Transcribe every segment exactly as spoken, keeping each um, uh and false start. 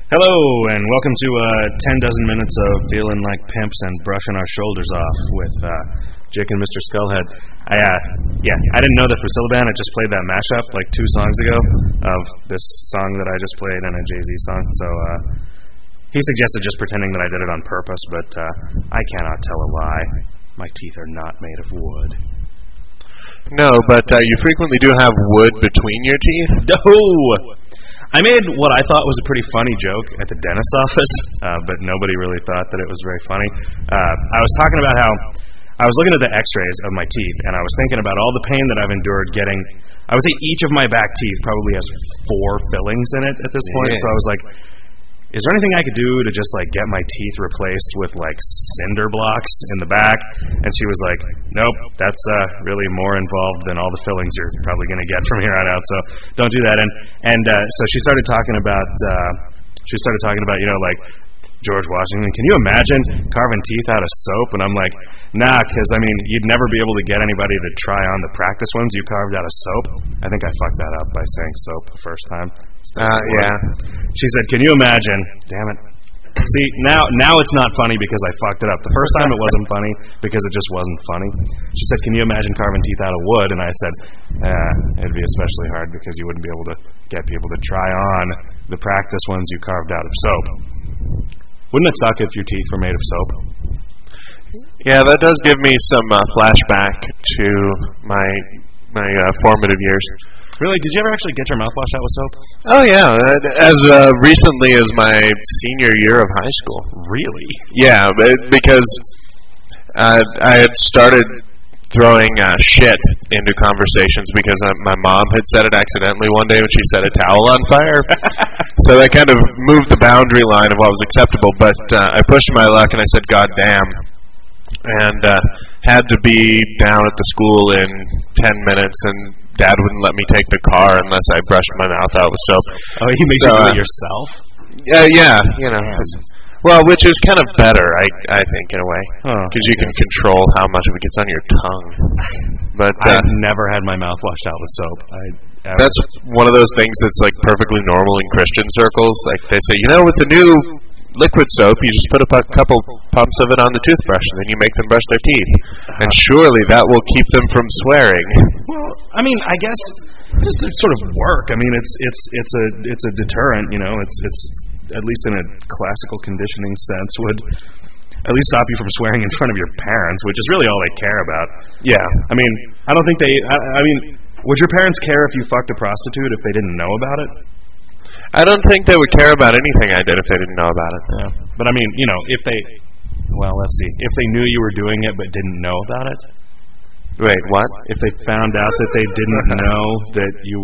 Hello, and welcome to uh, ten dozen minutes of feeling like pimps and brushing our shoulders off with uh, Jake and Mister Skullhead. I, uh, yeah, I didn't know that Fusilaban had just played that mashup like two songs ago of this song that I just played and a Jay-Z song, so uh, he suggested just pretending that I did it on purpose, but uh, I cannot tell a lie. My teeth are not made of wood. No, but uh, you frequently do have wood between your teeth. No! I made what I thought was a pretty funny joke at the dentist's office, uh, but nobody really thought that it was very funny. Uh, I was talking about how I was looking at the x-rays of my teeth, and I was thinking about all the pain that I've endured getting. I would say each of my back teeth probably has four fillings in it at this point, yeah. So I was like, is there anything I could do to just like get my teeth replaced with like cinder blocks in the back? And she was like, nope, that's uh, really more involved than all the fillings you're probably going to get from here on out. So don't do that. And and uh, so she started talking about uh, she started talking about you know like George Washington. Can you imagine carving teeth out of soap? And I'm like, nah, because I mean you'd never be able to get anybody to try on the practice ones you carved out of soap. I think I fucked that up by saying soap the first time. Uh, yeah. She said, can you imagine? Damn it. See, now now it's not funny because I fucked it up. The first time it wasn't funny because it just wasn't funny. She said, can you imagine carving teeth out of wood? And I said, eh, it'd be especially hard because you wouldn't be able to get people to try on the practice ones you carved out of soap. Wouldn't it suck if your teeth were made of soap? Yeah, that does give me some uh, flashback to my my uh, formative years. Really? Did you ever actually get your mouth washed out with soap? Oh, yeah. As uh, recently as my senior year of high school. Really? Yeah, but because uh, I had started throwing uh, shit into conversations because uh, my mom had said it accidentally one day when she set a towel on fire. So that kind of moved the boundary line of what was acceptable. But uh, I pushed my luck and I said, God damn. And uh, had to be down at the school in ten minutes, and Dad wouldn't let me take the car unless I brushed my mouth out with soap. Oh, he made so, you do uh, it yourself? Yeah, yeah, you know. Well, which is kind of better, I I think, in a way, because huh, you can control how much of it gets on your tongue. But uh, I've never had my mouth washed out with soap. I, ever. That's one of those things that's like perfectly normal in Christian circles. Like they say, you know, with the new liquid soap, you just put a pu- couple pumps of it on the toothbrush, and then you make them brush their teeth. Uh-huh. And surely that will keep them from swearing. Well, I mean, I guess it's a sort of work. I mean, it's it's it's a it's a deterrent. You know, it's it's at least in a classical conditioning sense would at least stop you from swearing in front of your parents, which is really all they care about. Yeah. I mean, I don't think they. I, I mean, would your parents care if you fucked a prostitute if they didn't know about it? I don't think they would care about anything I did if they didn't know about it. Yeah. But I mean, you know, if they, well, let's see, if they knew you were doing it but didn't know about it. Wait, what? If they found out that they didn't know that you.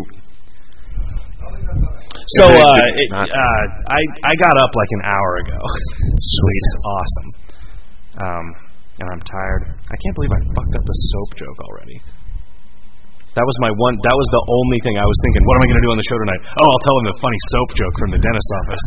So uh, it, uh, I I got up like an hour ago. Sweet, it's awesome. Um, and I'm tired. I can't believe I fucked up the soap joke already. That was my one. That was the only thing I was thinking. What am I going to do on the show tonight? Oh, I'll tell him the funny soap joke from the dentist's office.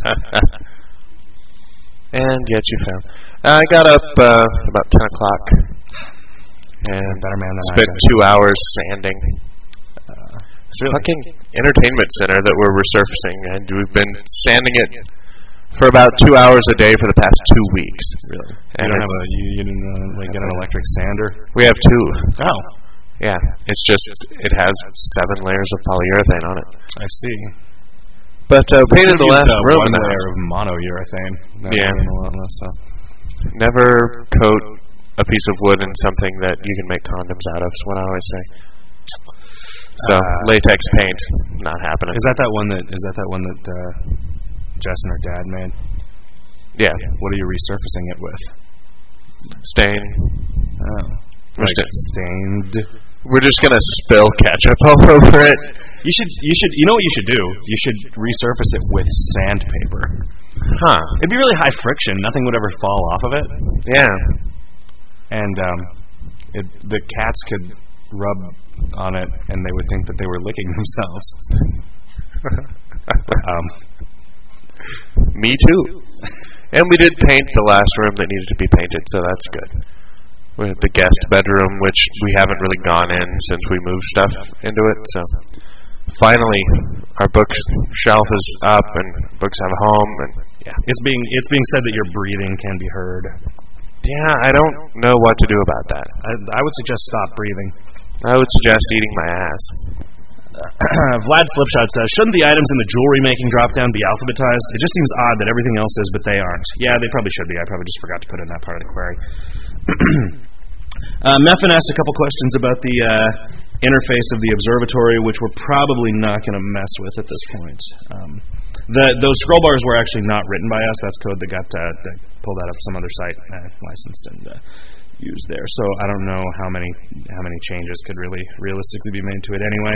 And yet you found. I got up uh, about ten o'clock and better man than spent I two hours sanding. Uh, it's a fucking entertainment center that we're resurfacing, and we've been sanding it for about two hours a day for the past two weeks. Really? And you don't have a you, you didn't uh, like get an electric sander? We have two. Oh. Yeah, it's just, it has seven layers of polyurethane on it. I see. But uh, painted the last uh, room one in the layer house. of monourethane. That Yeah. A lot less, so. Never coat a piece of wood in something that you can make condoms out of, is what I always say. So, uh, latex paint, not happening. Is that that one that, is that that one that uh, Jess and her dad made? Yeah. What are you resurfacing it with? Stain. Oh. Like stained. We're just gonna spill ketchup all over it. You should, you should, you know what you should do? You should resurface it with sandpaper. Huh? It'd be really high friction. Nothing would ever fall off of it. Yeah. And um, it, the cats could rub on it, and they would think that they were licking themselves. um, Me too. And we did paint the last room that needed to be painted, so that's good. With the guest bedroom, which we haven't really gone in since we moved stuff into it. So finally, our bookshelf is up and books have a home, and Yeah. It's being it's being said that your breathing can be heard. Yeah, I don't know what to do about that. I, I would suggest stop breathing. I would suggest eating my ass. Vlad Slipshot says, shouldn't the items in the jewelry making drop-down be alphabetized? It just seems odd that everything else is, but they aren't. Yeah, they probably should be. I probably just forgot to put it in that part of the query. uh, Meffin asked a couple questions about the uh, interface of the observatory, which we're probably not going to mess with at this point. Um, the, those scroll bars were actually not written by us. That's code that got uh, that pulled out of some other site, uh, licensed and uh, used there. So I don't know how many how many changes could really realistically be made to it anyway.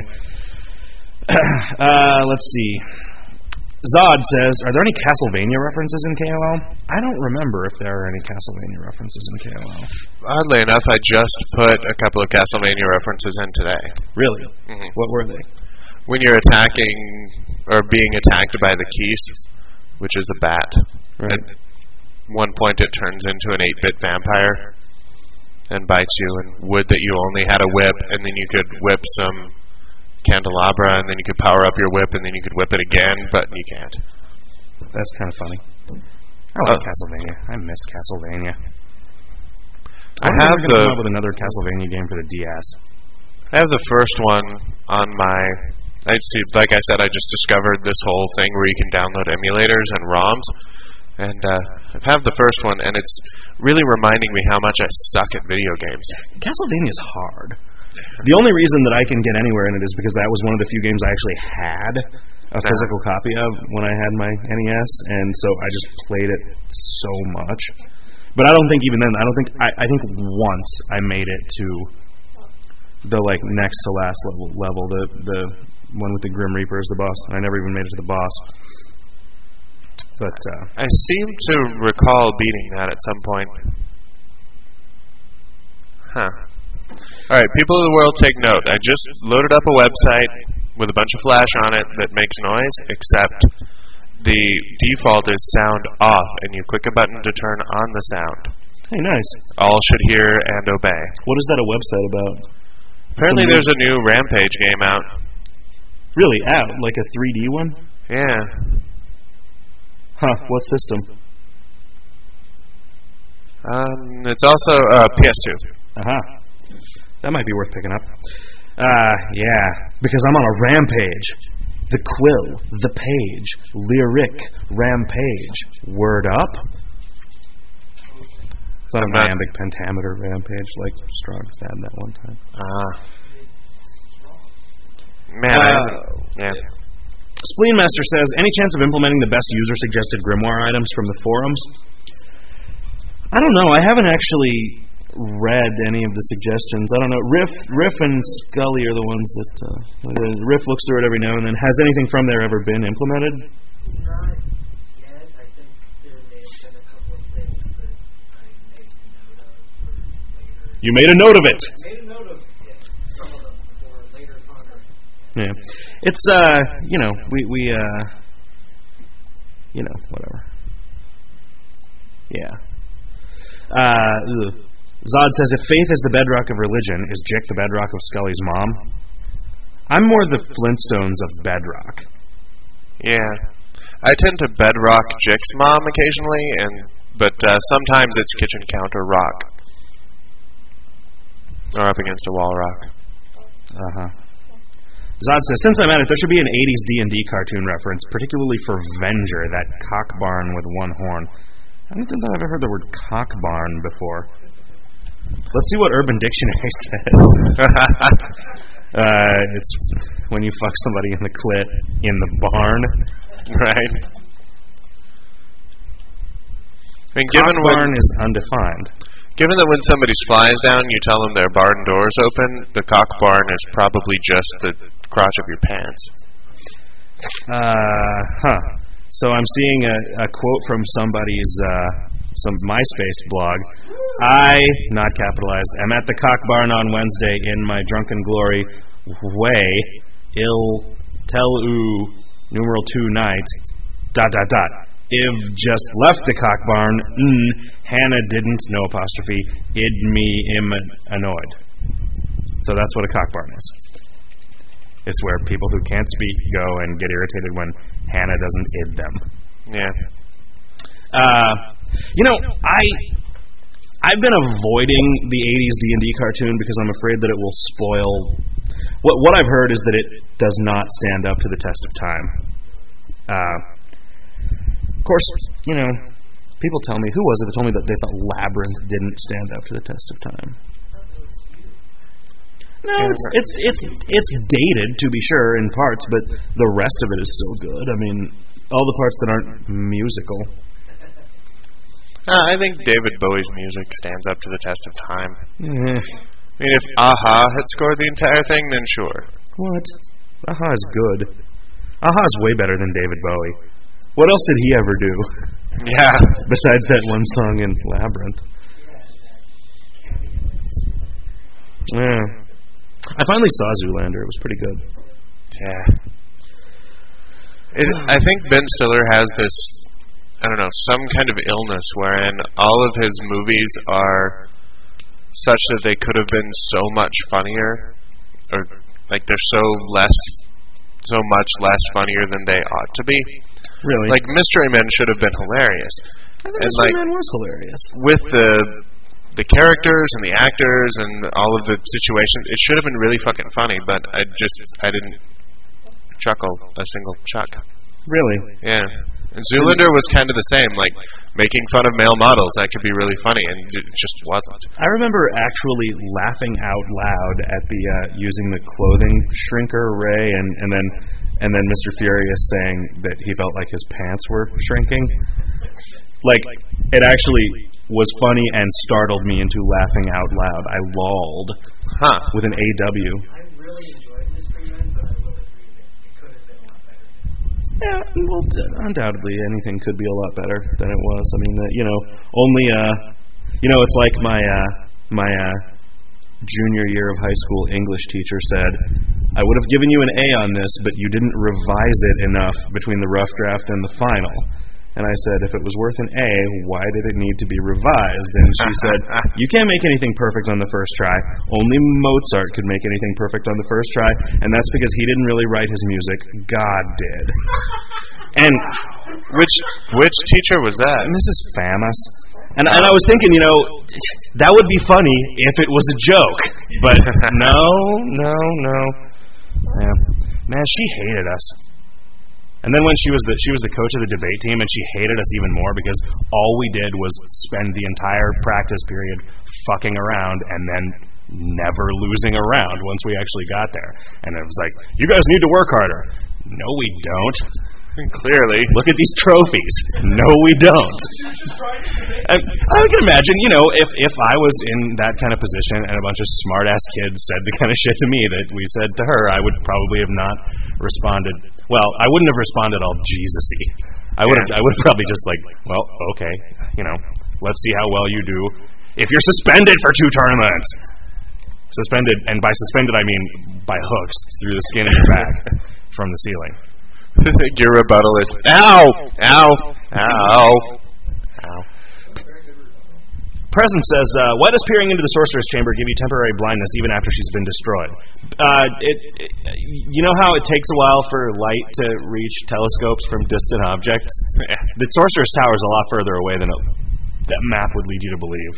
uh, let's see. Zod says, are there any Castlevania references in K O L? I don't remember if there are any Castlevania references in K O L. Oddly enough, I just put a couple of Castlevania references in today. Really? Mm-hmm. What were they? When you're attacking or being attacked by the Keese, which is a bat. Right. At one point it turns into an eight-bit vampire and bites you, and would that you only had a whip, and then you could whip some candelabra, and then you could power up your whip, and then you could whip it again, but you can't. That's kind of funny. I like uh, Castlevania. I miss Castlevania. I, I have the. Come up with another Castlevania game for the D S. I have the first one on my. I see. Like I said, I just discovered this whole thing where you can download emulators and ROMs, and uh, I have the first one, and it's really reminding me how much I suck at video games. Castlevania is hard. The only reason that I can get anywhere in it is because that was one of the few games I actually had a physical copy of when I had my N E S, and so I just played it so much. But I don't think even then, I don't think, I, I think once I made it to the like next to last level, level the the one with the Grim Reaper as the boss, and I never even made it to the boss. But uh, I seem to recall beating that at some point. Huh. All right, people of the world, take note. I just loaded up a website with a bunch of flash on it that makes noise, except the default is sound off, and you click a button to turn on the sound. Hey, nice. All should hear and obey. What is that a website about? Apparently there's a new Rampage game out. Really? Out? Like a three D one? Yeah. Huh, what system? Um, it's also uh, P S two. Uh-huh. That might be worth picking up. Uh, yeah, because I'm on a rampage. The quill, the page, lyric, rampage. Word up? It's not an iambic pentameter rampage like Strong said that one time. Ah. Man, uh, I, yeah. Spleenmaster says, any chance of implementing the best user-suggested grimoire items from the forums? I don't know. I haven't actually read any of the suggestions. I don't know. Riff, Riff and Scully are the ones that uh, Riff looks through it every now and then. Has anything from there ever been implemented? Not yet. I think there may have been a couple of things that I made note of for later. You made a note of it. I made a note of it. Some of them for later ponder. Yeah, it's uh, you know, we we uh, you know, whatever. Yeah. Uh. Ugh. Zod says, if faith is the bedrock of religion, is Jick the bedrock of Scully's mom? I'm more the Flintstones of bedrock. Yeah. I tend to bedrock Jick's mom occasionally, and but uh, sometimes it's kitchen counter rock. Or up against a wall rock. Uh-huh. Zod says, since I'm at it, there should be an eighties D and D cartoon reference, particularly for Venger, that cock barn with one horn. I don't think I've ever heard the word cock barn before. Let's see what Urban Dictionary says. uh, it's when you fuck somebody in the clit in the barn, right? I mean, given cock barn when, is undefined. Given that when somebody flies down, you tell them their barn door's open, the cock barn is probably just the crotch of your pants. Uh, huh. So I'm seeing a, a quote from somebody's... Uh, some MySpace blog. I, not capitalized, am at the cock barn on Wednesday in my drunken glory way, ill, tell oo, numeral two night, dot, dot, dot. Iv just left the cock barn, mm, Hannah didn't, no apostrophe, id me im annoyed. So that's what a cock barn is. It's where people who can't speak go and get irritated when Hannah doesn't id them. Yeah. Uh, you know, I I've been avoiding the eighties D and D cartoon because I'm afraid that it will spoil. What what I've heard is that it does not stand up to the test of time. Uh, of course, you know, people tell me, who was it that told me that they thought Labyrinth didn't stand up to the test of time? No, it's it's it's it's dated to be sure in parts, but the rest of it is still good. I mean, all the parts that aren't musical. Uh, I think David Bowie's music stands up to the test of time. Mm. I mean, if a-ha had scored the entire thing, then sure. What? a-ha is good. a-ha is way better than David Bowie. What else did he ever do? Yeah. Besides that one song in Labyrinth. Yeah. I finally saw Zoolander. It was pretty good. Yeah. It, I think Ben Stiller has this, I don't know, some kind of illness wherein all of his movies are such that they could have been so much funnier, or like they're so less, so much less funnier than they ought to be. Really? Like Mystery Men should have been hilarious. I thought and Mystery like, Men was hilarious. With the the characters and the actors and all of the situations, it should have been really fucking funny, but I just, I didn't chuckle a single chuck. Really? Yeah. And Zoolander was kind of the same, like making fun of male models. That could be really funny, and it just wasn't. I remember actually laughing out loud at the uh, using the clothing shrinker Ray, and, and then and then Mister Furious saying that he felt like his pants were shrinking. Like, it actually was funny and startled me into laughing out loud. I lolled. Huh. With an A W. I really enjoyed Mystery Men, but I will agree that it could have been a lot better. Yeah, well, undoubtedly, anything could be a lot better than it was. I mean, uh, you know, only, uh, you know, it's like my, uh, my, uh, junior year of high school English teacher said, I would have given you an A on this, but you didn't revise it enough between the rough draft and the final. And I said, if it was worth an A, why did it need to be revised? And she said, you can't make anything perfect on the first try. Only Mozart could make anything perfect on the first try, and that's because he didn't really write his music. God did. And which which teacher was that? Missus Famas. And, and I was thinking, you know, that would be funny if it was a joke. But no, no, no. Yeah. Man, she hated us. And then when she was the she was the coach of the debate team, and she hated us even more because all we did was spend the entire practice period fucking around and then never losing a round once we actually got there. And it was like, you guys need to work harder. No, we don't. Clearly. Look at these trophies. No, we don't. I, I can imagine, you know, if, if I was in that kind of position and a bunch of smart-ass kids said the kind of shit to me that we said to her, I would probably have not responded. Well, I wouldn't have responded all Jesus-y. I would have, I would have probably just like, well, okay, you know, let's see how well you do. If you're suspended for two tournaments. Suspended, and by suspended I mean by hooks through the skin of your back from the ceiling. Your rebuttal is, ow, ow, ow, ow. Present says, uh, why does peering into the sorcerer's chamber give you temporary blindness even after she's been destroyed? Uh, it, it, you know how it takes a while for light to reach telescopes from distant objects? The sorcerer's tower is a lot further away than it, that map would lead you to believe.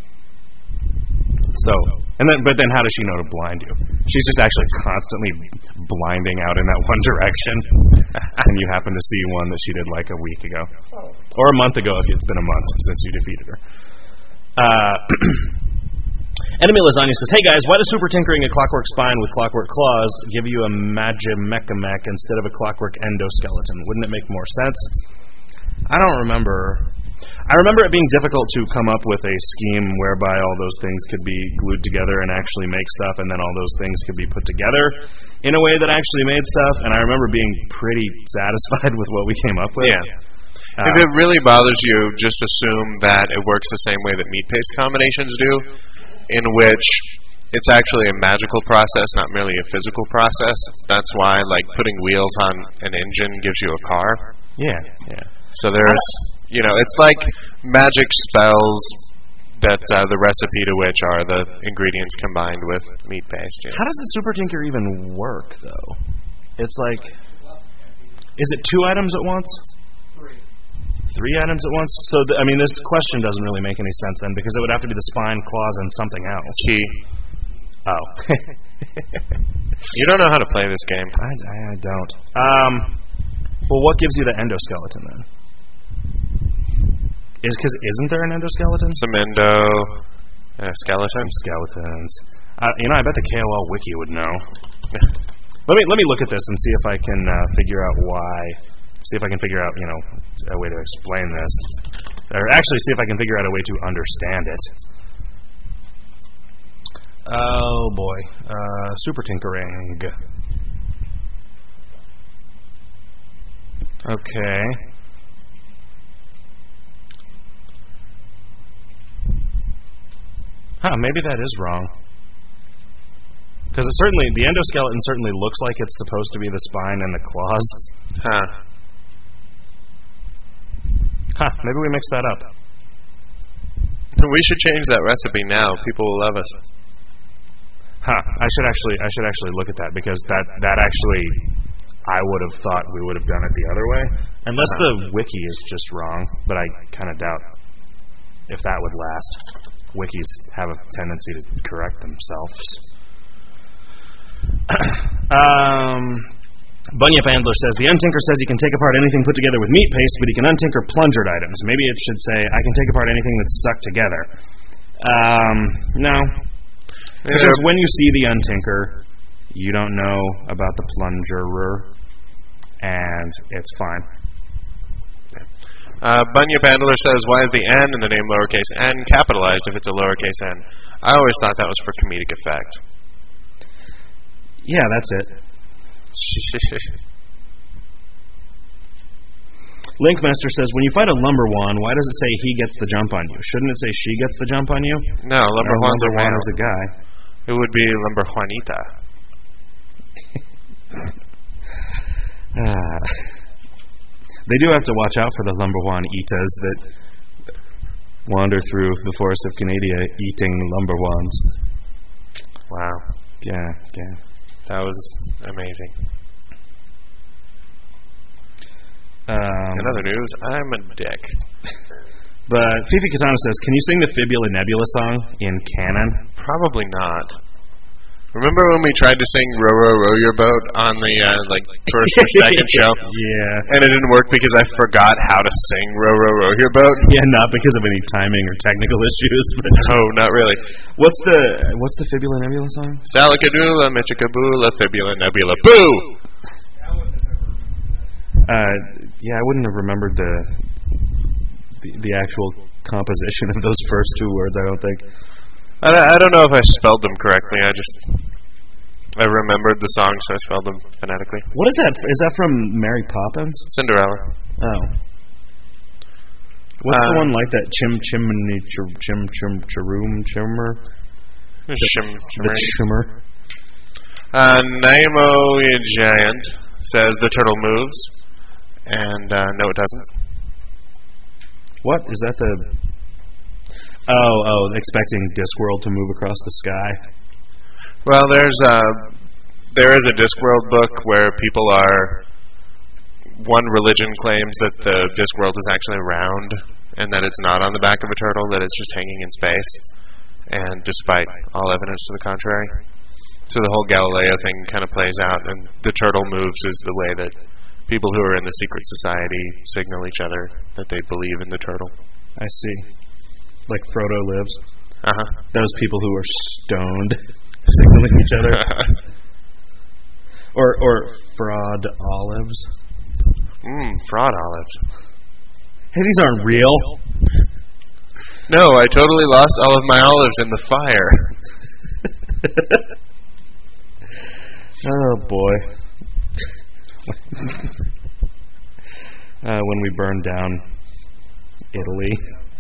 So, and then, but then how does she know to blind you? She's just actually constantly blinding out in that one direction, and you happen to see one that she did like a week ago, or a month ago if it's been a month since you defeated her. Uh, Enemy Lasagna says, hey guys, why does super tinkering a clockwork spine with clockwork claws give you a Magimechamech instead of a clockwork endoskeleton? Wouldn't it make more sense? I don't remember. I remember it being difficult to come up with a scheme whereby all those things could be glued together and actually make stuff, and then all those things could be put together in a way that actually made stuff, and I remember being pretty satisfied with what we came up with. Yeah. Uh, if it really bothers you, just assume that it works the same way that meat paste combinations do, in which it's actually a magical process, not merely a physical process. That's why, like, putting wheels on an engine gives you a car. Yeah, yeah. So there's, you know, it's like magic spells that uh, the recipe to which are the ingredients combined with meat paste. You know? How does the super tinker even work, though? It's like, is it two items at once? Three. three items at once? So, th- I mean, this question doesn't really make any sense then, because it would have to be the spine, claws, and something else. Key. Oh. You don't know how to play this game. I, I, I don't. Um, well, what gives you the endoskeleton then? Is because isn't there an endoskeleton? Some endo, uh, skeleton. Some skeletons. Uh, you know, I bet the K O L wiki would know. let me let me look at this and see if I can uh, figure out why. See if I can figure out, you know, a way to explain this, or actually see if I can figure out a way to understand it. Oh boy, uh, super tinkering. Okay. Huh, maybe that is wrong. Because it certainly, the endoskeleton certainly looks like it's supposed to be the spine and the claws. Huh. Huh, maybe we mixed that up. We should change that recipe now. People will love us. Huh, I should actually, I should actually look at that, because that, that actually, I would have thought we would have done it the other way. Unless uh-huh. the wiki is just wrong, but I kind of doubt if that would last. Wikis have a tendency to correct themselves. um, Bunyip Andler says, the untinker says he can take apart anything put together with meat paste, but he can untinker plungered items. Maybe it should say, I can take apart anything that's stuck together. Um, no. Because when you see the untinker, you don't know about the plungerer, and it's fine. Uh, Bunyip Andler says, why is the N in the name lowercase n capitalized if it's a lowercase n? I always thought that was for comedic effect. Yeah, that's it. Linkmaster says, when you fight a Lumberwan, why does it say he gets the jump on you? Shouldn't it say she gets the jump on you? No, Lumberwan's no, Lumberwan a is a guy. It would be Lumberjuanita. ah. They do have to watch out for the Lumberjuanitas that wander through the forest of Canada eating Lumberwans. Wow. Yeah, yeah. That was amazing. Um, In other news, I'm a dick. But Fifi Katana says, can you sing the Fibula Nebula song in canon? Probably not. Remember when we tried to sing Row, Row, Row Your Boat on the uh, like first or second show? Yeah. And it didn't work because I forgot how to sing Row, Row, Row Your Boat? Yeah, not because of any timing or technical issues. But no, not really. What's the what's the Fibula Nebula song? Salicadula, Michicabula, Fibula Nebula, boo! Uh, yeah, I wouldn't have remembered the, the the actual composition of those first two words, I don't think. I, I don't know if I spelled them correctly. I just I remembered the song, so I spelled them phonetically. What is that? Is that from Mary Poppins? Cinderella. Oh. What's uh, the one like that? Chim chimney chim chim chim chiroom chimmer. Shim, the chimmer. Uh, Naimo Giant says the turtle moves, and uh, no, it doesn't. What is that? The Oh, oh, expecting Discworld to move across the sky. Well, there's a, there is a Discworld book where people are, one religion claims that the Discworld is actually round, and that it's not on the back of a turtle, that it's just hanging in space, and despite all evidence to the contrary. So the whole Galileo thing kind of plays out, and the turtle moves is the way that people who are in the secret society signal each other that they believe in the turtle. I see. Like Frodo lives. Uh-huh. Those people who are stoned signaling each other. or or fraud olives. Mmm, fraud olives. Hey, these aren't real. No, I totally lost all of my olives in the fire. Oh, boy. uh, when we burned down Italy.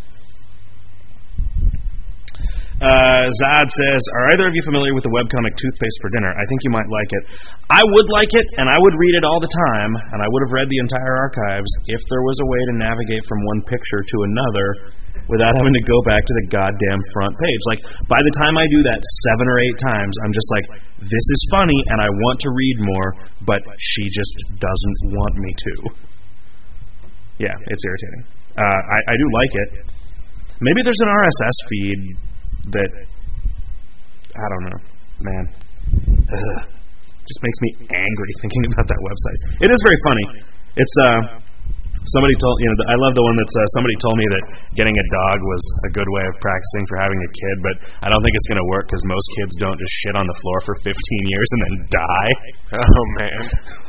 Uh, Zod says, are either of you familiar with the webcomic Toothpaste for Dinner? I think you might like it. I would like it, and I would read it all the time, and I would have read the entire archives if there was a way to navigate from one picture to another without having to go back to the goddamn front page. Like, by the time I do that seven or eight times, I'm just like, this is funny, and I want to read more, but she just doesn't want me to. Yeah, it's irritating. Uh, I, I do like it. Maybe there's an R S S feed that, I don't know, man. Ugh. Just makes me angry thinking about that website. It is very funny. It's, uh, somebody told, you know, I love the one that's, uh, somebody told me that getting a dog was a good way of practicing for having a kid, but I don't think it's going to work because most kids don't just shit on the floor for fifteen years and then die. Oh, man.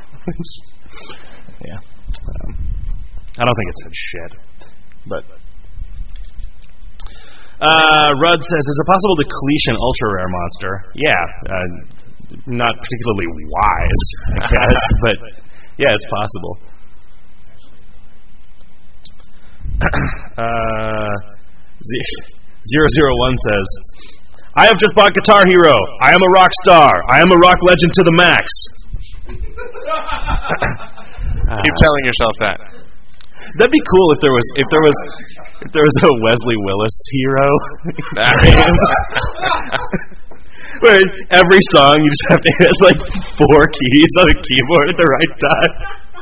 Yeah. Um, I don't think it said shit, but... Uh, Rudd says, is it possible to cleash an ultra-rare monster? Yeah, uh, not particularly wise, I guess, but yeah, it's possible. uh, zero zero one says, I have just bought Guitar Hero. I am a rock star. I am a rock legend to the max. uh, Keep telling yourself that. That'd be cool if there was if there was if there was a Wesley Willis hero. Where every song you just have to hit like four keys on the keyboard at the right time.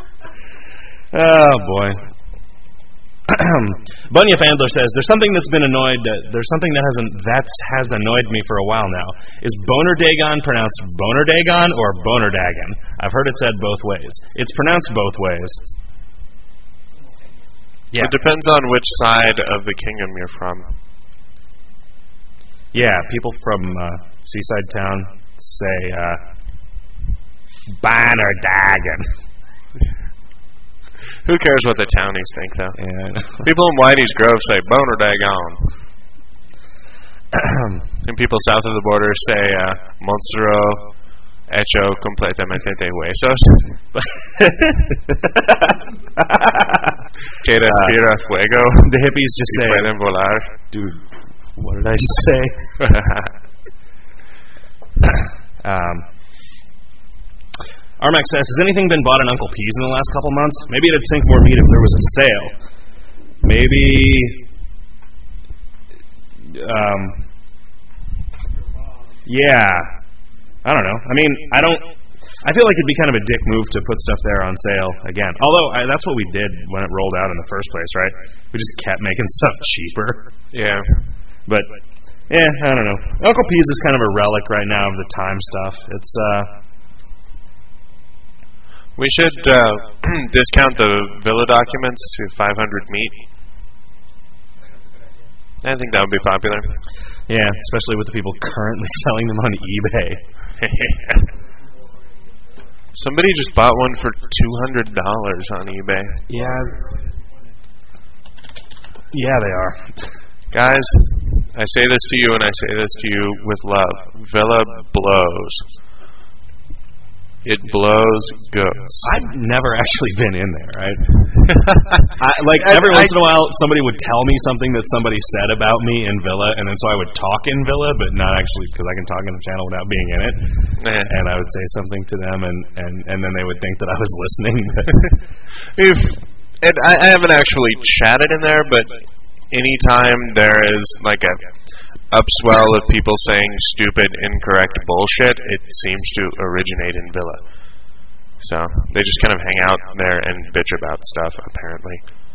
Oh boy. Bunyip Andler says there's something that's been annoyed. Uh, there's something that hasn't that's has annoyed me for a while now. Is Boner Dagon pronounced Boner Dagon or Boner Dagon? I've heard it said both ways. It's pronounced both ways. Yeah. It depends on which side of the kingdom you're from. Yeah, people from uh, Seaside Town say uh, Boner Dagon. Who cares what the townies think, though? Yeah, people in Whitey's Grove say Boner Dagon. And people south of the border say uh, Monstro hecho completamente de huesos. Que respira uh, fuego. The hippies just say, pueden volar. Dude, what did I say? um, Armax says, has anything been bought in Uncle P's in the last couple months? Maybe it'd sink more meat if there was a sale. Maybe... Um, yeah. I don't know. I mean, I don't... I feel like it'd be kind of a dick move to put stuff there on sale again. Although, I, that's what we did when it rolled out in the first place, right? We just kept making stuff cheaper. Yeah. But, yeah, I don't know. Uncle P's is kind of a relic right now of the time stuff. It's, uh... We should uh, discount the Villa documents to five hundred meat. I think that would be popular. Yeah, especially with the people currently selling them on eBay. Somebody just bought one for two hundred dollars on eBay. Yeah. Yeah, they are. Guys, I say this to you and I say this to you with love. Villa blows. It blows goats. I've never actually been in there, right? I, like, every I, once I, in a while, somebody would tell me something that somebody said about me in Villa, and then so I would talk in Villa, but not actually, because I can talk in the channel without being in it. Man. And I would say something to them, and, and, and then they would think that I was listening. if, and I, I haven't actually chatted in there, but anytime there is, like, a upswell of people saying stupid, incorrect bullshit, it seems to originate in Villa. So they just kind of hang out there and bitch about stuff, apparently.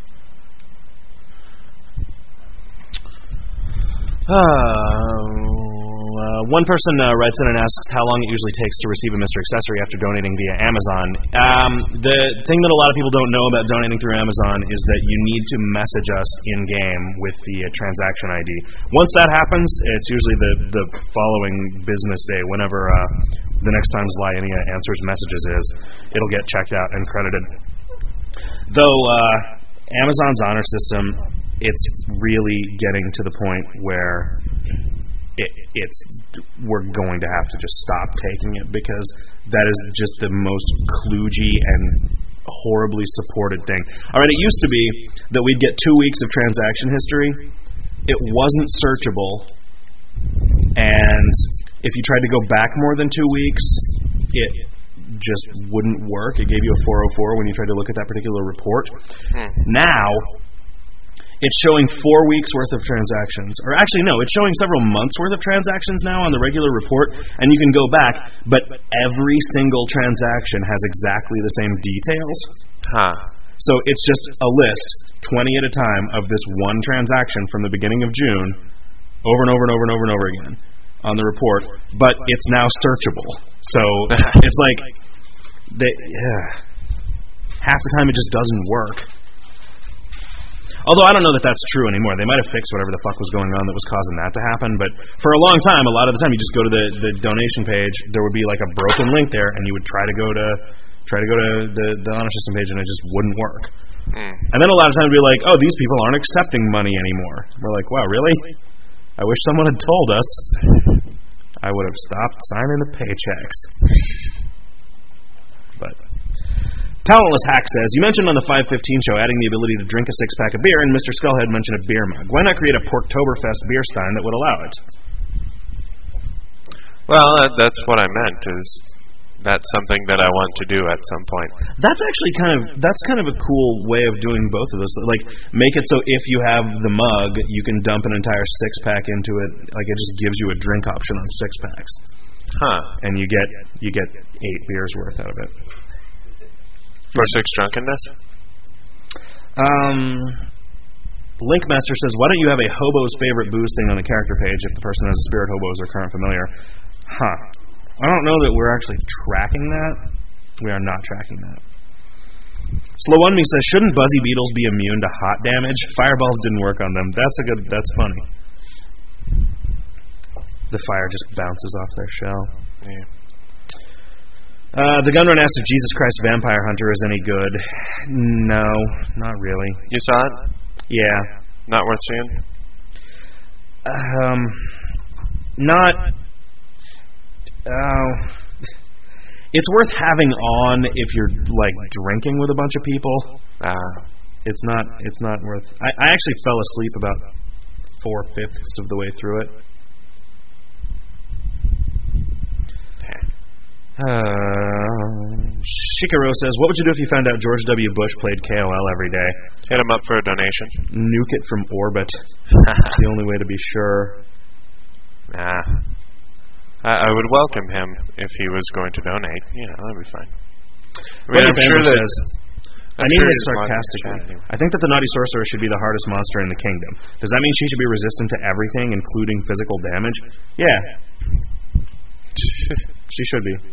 Uh, uh, one person uh, writes in and asks how long it usually takes to receive a Mister Accessory after donating via Amazon. Um, the thing that a lot of people don't know about donating through Amazon is that you need to message us in-game with the uh, transaction I D. Once that happens, it's usually the, the following business day, whenever uh, the next time Zlyania answers messages is, it'll get checked out and credited. Though uh, Amazon's honor system, it's really getting to the point where it, it's we're going to have to just stop taking it, because that is just the most kludgy and horribly supported thing. All right, it used to be that we'd get two weeks of transaction history. It wasn't searchable, and if you tried to go back more than two weeks, it just wouldn't work. It gave you a four oh four when you tried to look at that particular report. Hmm. Now, it's showing four weeks worth of transactions. Or actually, no, it's showing several months worth of transactions now on the regular report, and you can go back, but every single transaction has exactly the same details. Huh. So it's just a list, twenty at a time, of this one transaction from the beginning of June, over and over and over and over and over again on the report, but it's now searchable. So it's like, they, yeah, half the time it just doesn't work. Although I don't know that that's true anymore. They might have fixed whatever the fuck was going on that was causing that to happen, but for a long time, a lot of the time, you just go to the, the donation page, there would be like a broken link there, and you would try to go to try to go to the, the honor system page, and it just wouldn't work. Mm. And then a lot of times, we'd be like, oh, these people aren't accepting money anymore. We're like, wow, really? I wish someone had told us. I would have stopped signing the paychecks. But Talentless Hack says, you mentioned on the five fifteen show adding the ability to drink a six-pack of beer, and Mister Skullhead mentioned a beer mug. Why not create a Porktoberfest beer stein that would allow it? Well, uh, that's what I meant, is that's something that I want to do at some point. That's actually kind of, that's kind of a cool way of doing both of those. Like, make it so if you have the mug, you can dump an entire six-pack into it. Like, it just gives you a drink option on six-packs. Huh. And you get, you get eight beers worth out of it. For six drunkenness? Um, Linkmaster says, why don't you have a hobo's favorite booze thing on the character page if the person has a spirit hobos or current familiar? Huh. I don't know that we're actually tracking that. We are not tracking that. Slow One Me says, shouldn't Buzzy Beetles be immune to hot damage? Fireballs didn't work on them. That's a good, that's funny. The fire just bounces off their shell. Yeah. Uh, the Gunrun asks if Jesus Christ Vampire Hunter is any good. No, not really. You saw it? Yeah. Not worth seeing? Um, not. Oh, it's worth having on if you're like drinking with a bunch of people. Ah, it's not. It's not worth. I, I actually fell asleep about four fifths of the way through it. Uh, Shikaro says, what would you do if you found out George W. Bush played K O L every day? Hit him up for a donation. Nuke it from orbit. It's the only way to be sure. Nah. I, I would welcome him if he was going to donate. You know, that'd be fine. I mean, I'm sure that... Says, I mean this sarcastically. I think that the Naughty Sorcerer should be the hardest monster in the kingdom. Does that mean she should be resistant to everything, including physical damage? Yeah. She should be.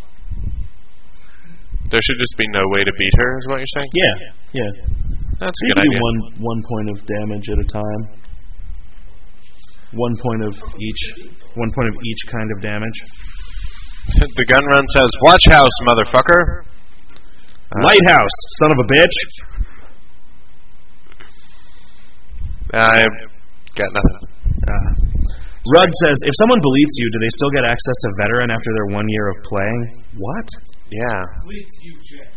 There should just be no way to beat her, is what you're saying? Yeah, yeah. That's a you good can idea. do one, one point of damage at a time. One point of each. One point of each kind of damage. The gun run says, "Watch house, motherfucker." Uh, Lighthouse, son of a bitch. I got nothing. Uh, Rudd says, if someone deletes you, do they still get access to Veteran after their one year of playing? What? Yeah. Deletes you, Jack.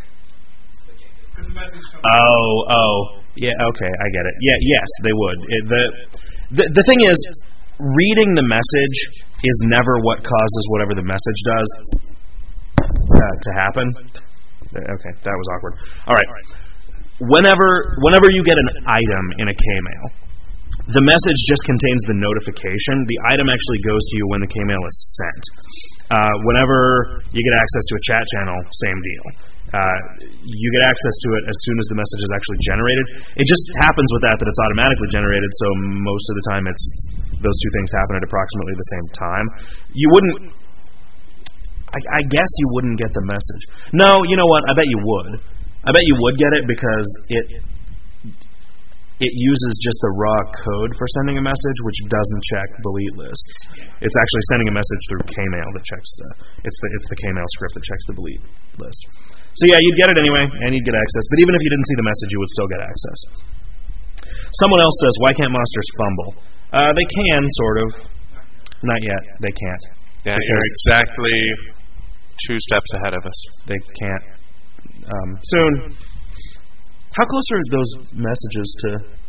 Oh, oh. Yeah, okay, I get it. Yeah, yes, they would. It, the, the the thing is, reading the message is never what causes whatever the message does uh, to happen. Okay, that was awkward. All right. Whenever whenever you get an item in a K-mail, the message just contains the notification. The item actually goes to you when the K-mail is sent. Uh, whenever you get access to a chat channel, same deal. Uh, you get access to it as soon as the message is actually generated. It just happens with that that it's automatically generated, so most of the time it's those two things happen at approximately the same time. You wouldn't... I, I guess you wouldn't get the message. No, you know what? I bet you would. I bet you would get it because it... it uses just the raw code for sending a message, which doesn't check delete lists. It's actually sending a message through Kmail that checks the it's the it's the Kmail script that checks the delete list. So yeah, you'd get it anyway, and you'd get access. But even if you didn't see the message, you would still get access. Someone else says, "Why can't monsters fumble?" Uh, they can, sort of. Not yet. They can't. Yeah, you're exactly two steps ahead of us. They can't. Um, soon. How close are those messages to...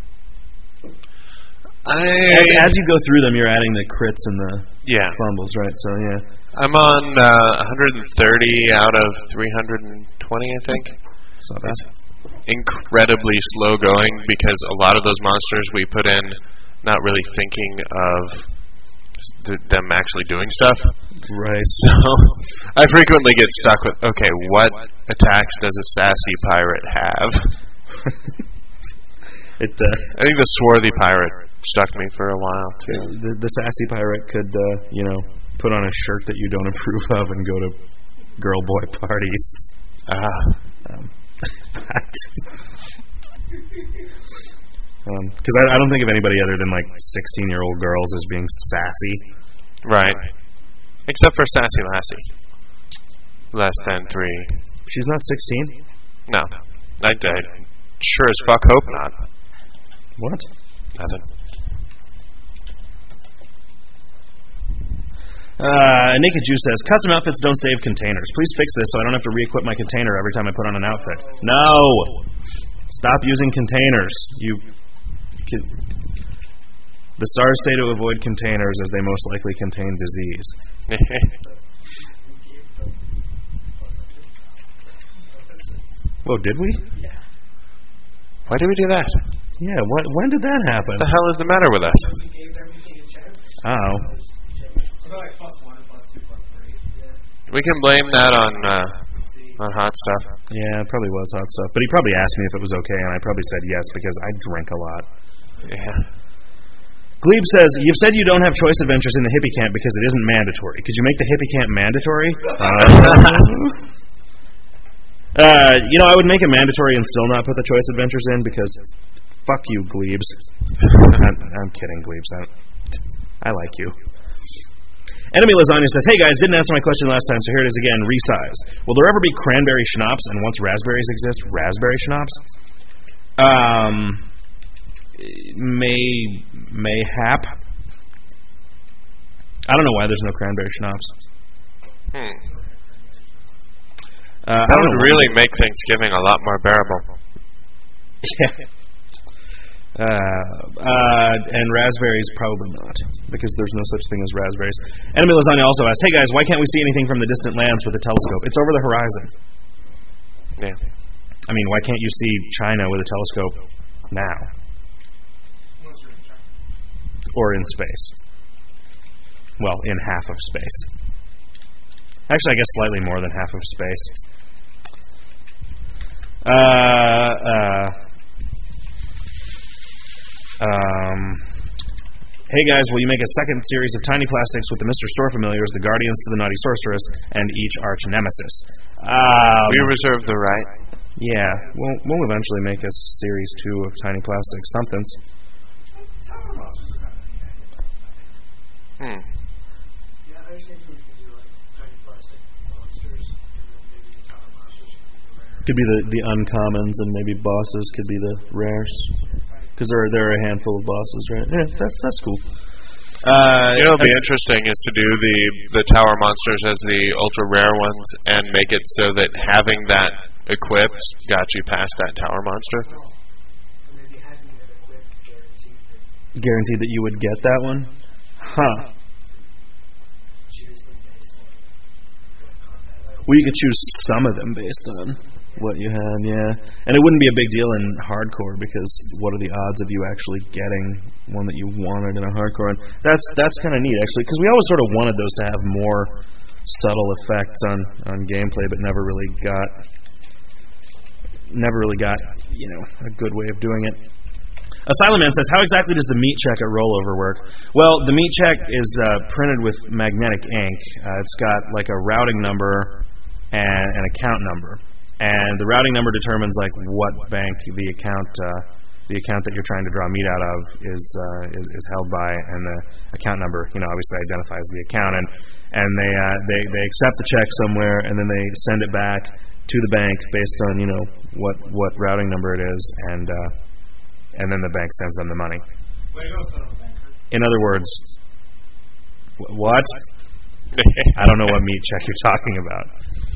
I, as, as you go through them, you're adding the crits and the yeah. fumbles, right? So, yeah. I'm on uh, one hundred thirty out of three hundred twenty, I think. So that's incredibly slow going because a lot of those monsters we put in not really thinking of th- them actually doing stuff. Right. So I frequently get stuck with, okay, what attacks does a sassy pirate have? it. Uh, I think the swarthy pirate stuck me for a while too. The, the sassy pirate could, uh, you know, put on a shirt that you don't approve of and go to girl boy parties. Ah. Um, Because um, I, I don't think of anybody other than like sixteen-year-old girls as being sassy. Right. Except for Sassy Lassie. Less than three. She's not sixteen? No. I did. Sure as fuck hope not. What? Nothing. Uh, Naked Jew says, custom outfits don't save containers. Please fix this so I don't have to re-equip my container every time I put on an outfit. No! Stop using containers. You... Can, the stars say to avoid containers as they most likely contain disease. Whoa, did we? Yeah. Why did we do that? Yeah, what, when did that happen? What the hell is the matter with us? We gave everything a chance. Oh. Like plus one, plus two, plus three. Yeah. We can blame that on uh, on hot stuff. Yeah, it probably was hot stuff. But he probably asked me if it was okay, and I probably said yes because I drink a lot. Yeah. Glebe says, you've said you don't have choice adventures in the hippie camp because it isn't mandatory. Could you make the hippie camp mandatory? Uh, uh, you know, I would make it mandatory and still not put the choice adventures in because fuck you, Glebes. I'm, I'm kidding, Glebes. I, I like you. Enemy Lasagna says, hey guys, didn't answer my question last time, so here it is again, resized. Will there ever be cranberry schnapps, and once raspberries exist, raspberry schnapps? Um, may, mayhap. I don't know why there's no cranberry schnapps. Hmm. Uh, I That don't would know really make Thanksgiving a lot more bearable. Yeah. Uh, uh, and raspberries, probably not, because there's no such thing as raspberries. Enemy Lasagna also asks, hey guys, why can't we see anything from the distant lands with a telescope? It's over the horizon. Yeah. I mean, why can't you see China with a telescope now? Or in space. Well, in half of space. Actually, I guess slightly more than half of space. Uh, uh... Um, hey guys, will you make a second series of Tiny Plastics with the Mister Store familiars, the Guardians to the Naughty Sorceress, and each arch nemesis? Um, We reserve the right. Yeah, we'll, we'll eventually make a series two of Tiny Plastics somethings. Hmm. Yeah, I think we could do like tiny plastic monsters, and then maybe the tower monsters could be the rare. Could be the, the uncommons, and maybe bosses could be the rares. Because there are, there are a handful of bosses, right? Yeah, that's that's cool. Uh, You know, it'd be as- interesting is to do the the tower monsters as the ultra rare ones and make it so that having that equipped got you past that tower monster. Or maybe having it equipped guaranteed that Guaranteed that you would get that one? Huh. choose them based on what combat. Well, you could choose some of them based on what you had, yeah. And it wouldn't be a big deal in hardcore because what are the odds of you actually getting one that you wanted in a hardcore? And that's that's kind of neat, actually, because we always sort of wanted those to have more subtle effects on, on gameplay, but never really got never really got you know a good way of doing it. Asylum Man says, how exactly does the meat check at rollover work? Well, the meat check is uh, printed with magnetic ink. Uh, it's got like a routing number and an account number. And the routing number determines like what bank the account uh, the account that you're trying to draw meat out of is uh, is, is held by, and the account number, you know, obviously identifies the account, and and they uh, they they accept the check somewhere, and then they send it back to the bank based on you know what what routing number it is, and uh, and then the bank sends them the money. Way to go, son of a banker. In other words, wh- what? I don't know what meat check you're talking about.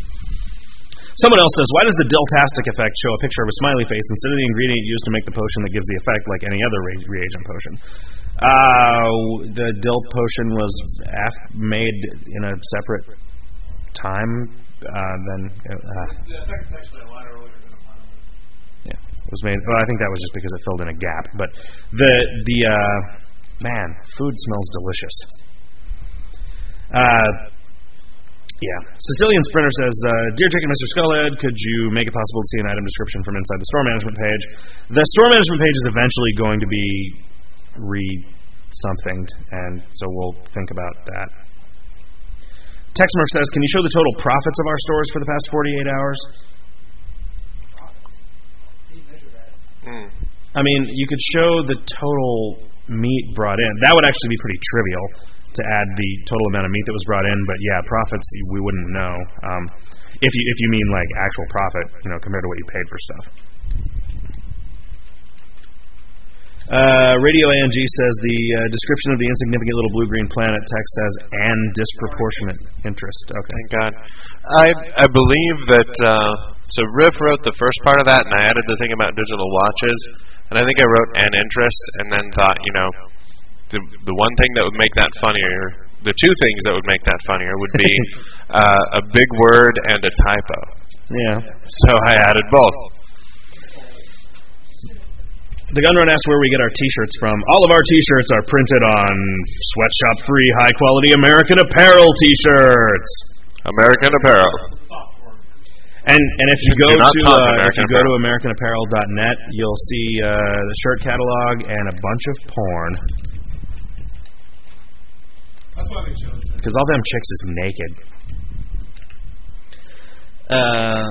Someone else says, why does the Diltastic effect show a picture of a smiley face instead of the ingredient used to make the potion that gives the effect like any other re- reagent potion? Uh, the Dil potion was af- made in a separate time uh, than... Uh, The effect is actually a lot earlier than a final. yeah, it was made... Well, I think that was just because it filled in a gap. But the... the uh, man, food smells delicious. Uh... Yeah. Sicilian Sprinter says, uh, Dear Jake and Mister Skullhead, could you make it possible to see an item description from inside the store management page? The store management page is eventually going to be re-somethinged, and so we'll think about that. Texmurph says, can you show the total profits of our stores for the past forty-eight hours? Profits. How do you measure that? Mm. I mean, you could show the total meat brought in. That would actually be pretty trivial to add the total amount of meat that was brought in, but yeah, profits we wouldn't know. Um, if you if you mean like actual profit, you know, compared to what you paid for stuff. Uh, Radio A N G says the uh, description of the insignificant little blue-green planet text says and disproportionate interest. Okay. Thank God. I I believe that uh, so Riff wrote the first part of that, and I added the thing about digital watches, and I think I wrote an interest, and then thought, you know, the the one thing that would make that funnier, the two things that would make that funnier would be uh, a big word and a typo. Yeah. So I added both. The Gunrun asks where we get our T-shirts from. All of our T-shirts are printed on sweatshop-free, high-quality American Apparel T-shirts. American Apparel. And and if you go Do not to talk uh, if you American go to Apparel. American Apparel dot net, you'll see uh, the shirt catalog and a bunch of porn. That's why they chose it. Because all them chicks is naked. Uh,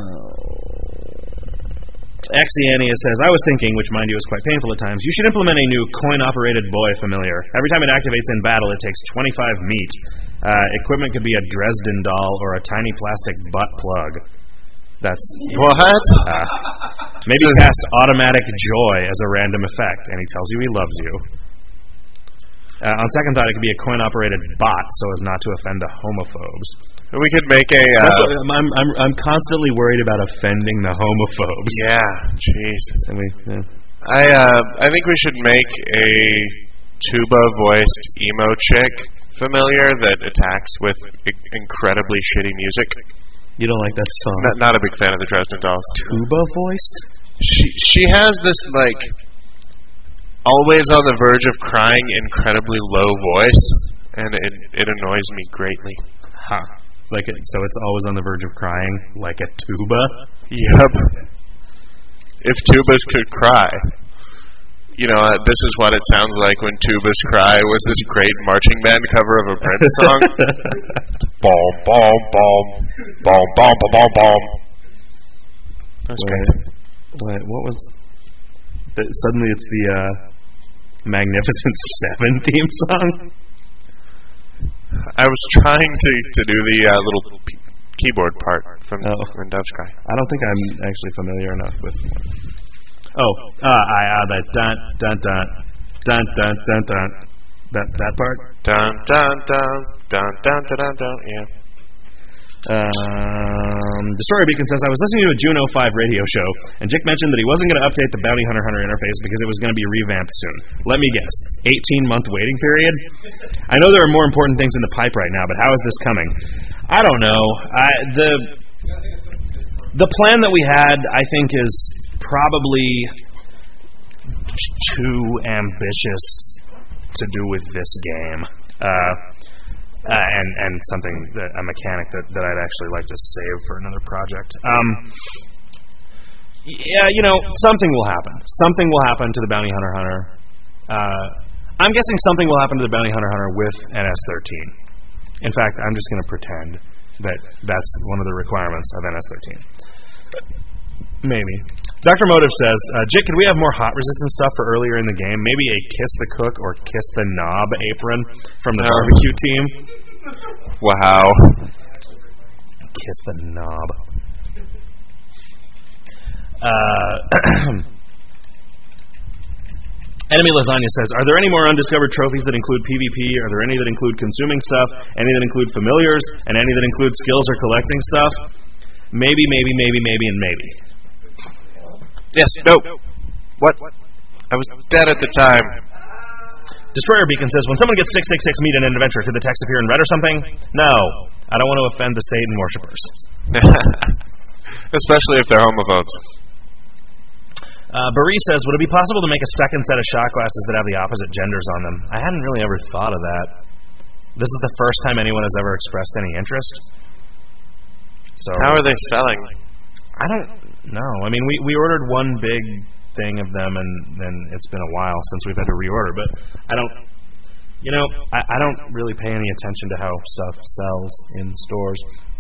Axiania says, I was thinking, which mind you is quite painful at times, you should implement a new coin-operated boy familiar. Every time it activates in battle, it takes twenty-five meat. Uh, equipment could be a Dresden doll or a tiny plastic butt plug. That's What? Uh, maybe cast automatic joy as a random effect, and he tells you he loves you. Uh, on second thought, it could be a coin-operated bot so as not to offend the homophobes. We could make a. Uh, That's what, I'm, I'm I'm constantly worried about offending the homophobes. yeah, jeez. And we, yeah. I uh, I think we should make a tuba-voiced emo chick familiar that attacks with I- incredibly shitty music. You don't like that song? Not, not a big fan of the Dresden Dolls. Tuba voiced? She she has this like always on the verge of crying, incredibly low voice, and it it annoys me greatly. Huh. Like it, so it's always on the verge of crying, like a tuba. Yep. If tubas could cry, you know, uh, this is what it sounds like when tubas cry. Was this great marching band cover of a Prince song? Boom, boom, boom, boom, boom, boom, boom, boom. That's Wait, great. wait, what was? The, suddenly, it's the uh, Magnificent Seven theme song. I was trying to, to do the uh, little p- keyboard part from Oh. when Doves Cry. I don't think I'm actually familiar enough with. Oh, uh, I uh, that dun dun dun dun dun dun dun that that part. Dun dun dun dun dun dun dun dun. Yeah. Um, Destroyer Beacon says, I was listening to a Juno five radio show, and Jick mentioned that he wasn't going to update the Bounty Hunter Hunter interface because it was going to be revamped soon. Let me guess, eighteen-month waiting period? I know there are more important things in the pipe right now, but how is this coming? I don't know. I, the the plan that we had, I think, is probably too ambitious to do with this game. Uh, Uh, and and something that, a mechanic that, that I'd actually like to save for another project. Um, yeah, you know, something will happen. Something will happen to the Bounty Hunter Hunter. Uh, I'm guessing something will happen to the Bounty Hunter Hunter with N S thirteen. In fact, I'm just going to pretend that that's one of the requirements of N S thirteen. Maybe. Doctor Motive says, uh, Jit, could we have more hot resistance stuff for earlier in the game? Maybe a Kiss the Cook or Kiss the Knob apron from the No. barbecue team? Wow. Kiss the Knob. Uh, Enemy Lasagna says, are there any more undiscovered trophies that include PvP? Are there any that include consuming stuff? Any that include familiars? And any that include skills or collecting stuff? Maybe, maybe, maybe, maybe, and maybe. Yes. No. What? I was dead at the time. Destroyer Beacon says, when someone gets six six six meet in an adventure, could the text appear in red or something? No. I don't want to offend the Satan worshippers. Especially if they're homophobes. Uh, Barry says, would it be possible to make a second set of shot glasses that have the opposite genders on them? I hadn't really ever thought of that. This is the first time anyone has ever expressed any interest. So how are they selling? I don't know. I mean, we, we ordered one big thing of them, and then it's been a while since we've had to reorder. But I don't, you know, I, I don't really pay any attention to how stuff sells in stores.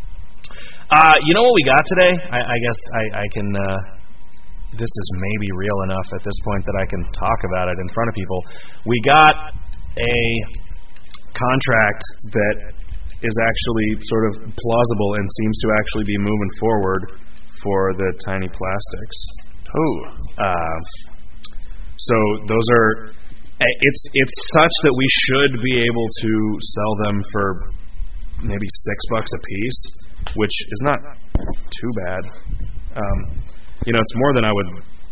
Uh, you know what we got today? I, I guess I, I can. Uh, this is maybe real enough at this point that I can talk about it in front of people. We got a contract that is actually sort of plausible and seems to actually be moving forward for the Tiny Plastics. Oh, uh, so those are. It's it's such that we should be able to sell them for maybe six bucks a piece, which is not too bad. Um, you know, it's more than I would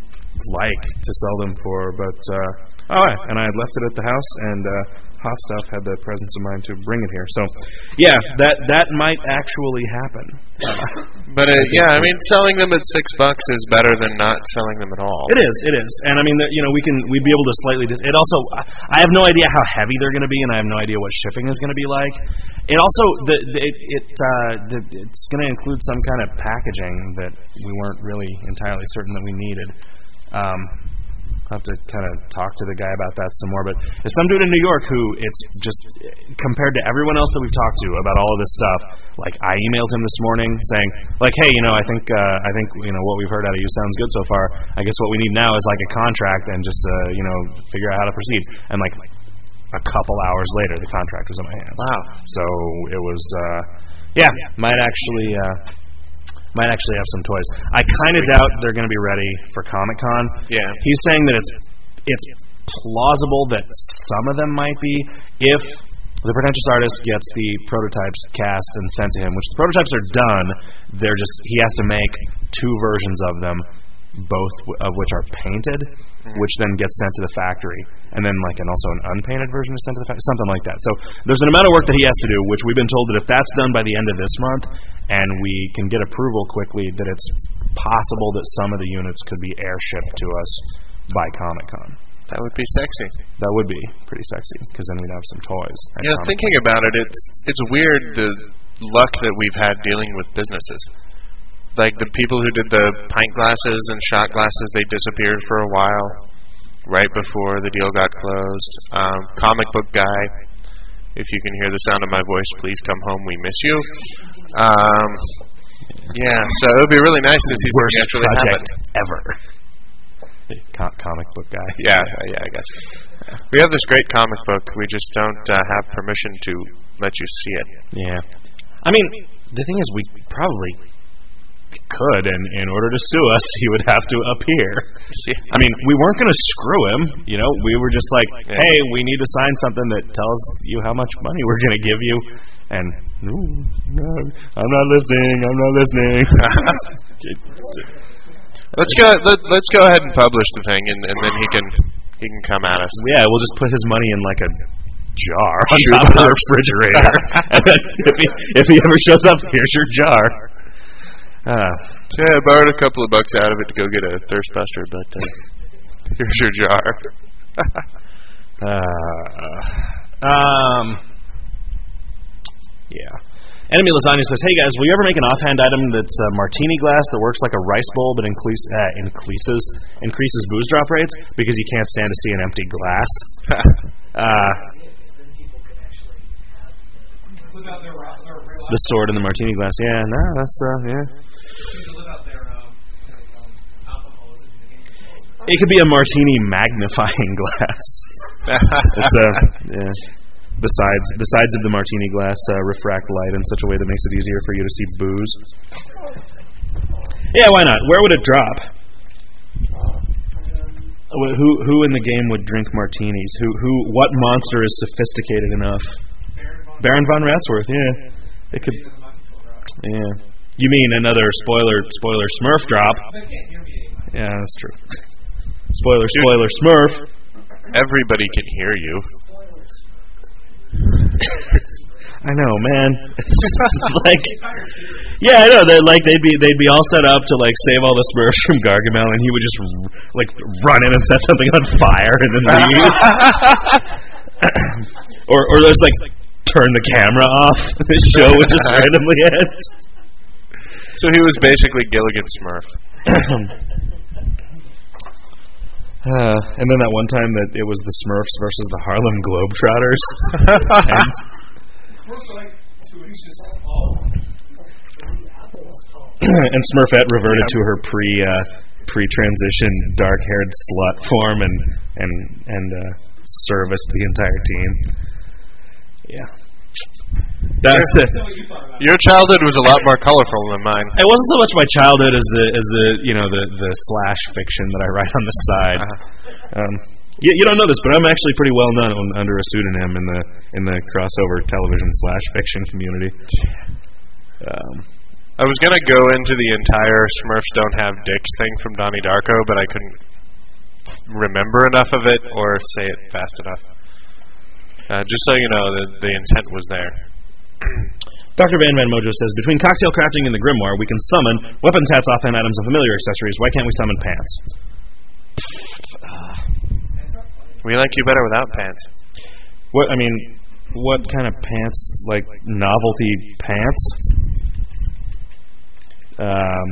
like to sell them for, but uh, oh, and I had left it at the house, and uh, Hot Stuff had the presence of mind to bring it here. So, yeah, that that might actually happen. But uh, yeah, I mean, selling them at six bucks is better than not selling them at all. It is, it is, and I mean, the, you know, we can we'd be able to slightly. Dis- it also, I have no idea how heavy they're going to be, and I have no idea what shipping is going to be like. It also, the, the, it, it uh, the, it's going to include some kind of packaging that we weren't really entirely certain that we needed. Um, I'll have to kind of talk to the guy about that some more, but there's some dude in New York who it's just, compared to everyone else that we've talked to about all of this stuff, like I emailed him this morning saying, like, hey, you know, I think, uh, I think, you know, what we've heard out of you sounds good so far. I guess what we need now is like a contract and just, uh, you know, figure out how to proceed. And like a couple hours later, the contract was in my hands. Wow. So it was, uh, yeah, might actually, uh, might actually have some toys. I kind of doubt they're going to be ready for Comic-Con. Yeah. He's saying that it's it's plausible that some of them might be if the pretentious artist gets the prototypes cast and sent to him, which the prototypes are done. They're just he has to make two versions of them, both w- of which are painted, mm-hmm. which then gets sent to the factory, and then like and also an unpainted version is sent to the factory, something like that. So there's an amount of work that he has to do, which we've been told that if that's done by the end of this month, and we can get approval quickly, that it's possible that some of the units could be airshipped to us by Comic-Con. That would be sexy. That would be pretty sexy, because then we'd have some toys. You know, thinking about it, it's it's weird the luck that we've had dealing with businesses. Like the people who did the pint glasses and shot glasses, they disappeared for a while, right before the deal got closed. Um, comic book guy, if you can hear the sound of my voice, please come home, we miss you. Um, yeah, so it would be really nice to see something actually happen. Ever. Com- comic book guy. Yeah, yeah, I guess. We have this great comic book, we just don't uh, have permission to let you see it. Yeah. I mean, the thing is, we probably could, and in order to sue us, he would have to appear. I mean, we weren't going to screw him, you know. We were just like, yeah. hey, we need to sign something that tells you how much money we're going to give you. And no, no, I'm not listening. I'm not listening. let's go. Let, let's go ahead and publish the thing, and, and then he can he can come at us. Yeah, we'll just put his money in like a jar on top of the refrigerator, and then if he if he ever shows up, here's your jar. Uh, so yeah, I borrowed a couple of bucks out of it to go get a thirst buster, but uh, here's your jar. uh, um, yeah. Enemy Lasagna says, hey guys, will you ever make an offhand item that's a martini glass that works like a rice bowl but increase, uh, increases increases booze drop rates because you can't stand to see an empty glass? uh, the sword in the martini glass. Yeah, no, that's, uh, yeah. It could be a martini magnifying glass. It's a, yeah. Besides, the sides of the martini glass uh, refract light in such a way that makes it easier for you to see booze. Yeah, why not? Where would it drop? Who who in the game would drink martinis? Who who? What monster is sophisticated enough? Baron von Ratsworth. Yeah, it could. Yeah, you mean another spoiler spoiler Smurf drop? Yeah, that's true. Spoiler spoiler Smurf. Everybody can hear you. I know, man. It's like, yeah, I know. That like they'd be they'd be all set up to like save all the Smurfs from Gargamel, and he would just like run in and set something on fire and then leave, or or just like turn the camera off. The show would just randomly end. So he was basically Gilligan Smurf. Uh, and then that one time that it was the Smurfs versus the Harlem Globetrotters. and, Smurfs are like to each his own. and Smurfette reverted to her pre uh, pre-transition dark-haired slut form and and and uh, serviced the entire team. Yeah, that's it. Your childhood was a lot more colorful than mine. It wasn't so much my childhood as the as the you know the the slash fiction that I write on the side. Uh-huh. Um, you, you don't know this, but I'm actually pretty well known under a pseudonym in the in the crossover television slash fiction community. Um, I was gonna go into the entire Smurfs don't have dicks thing from Donnie Darko, but I couldn't remember enough of it or say it fast enough. Uh, just so you know, the, the intent was there. Doctor Van Van Mojo says, between cocktail crafting and the grimoire, we can summon weapons, hats, offhand items, and familiar accessories. Why can't we summon pants? We like you better without pants. What I mean, what kind of pants? Like novelty pants? Um,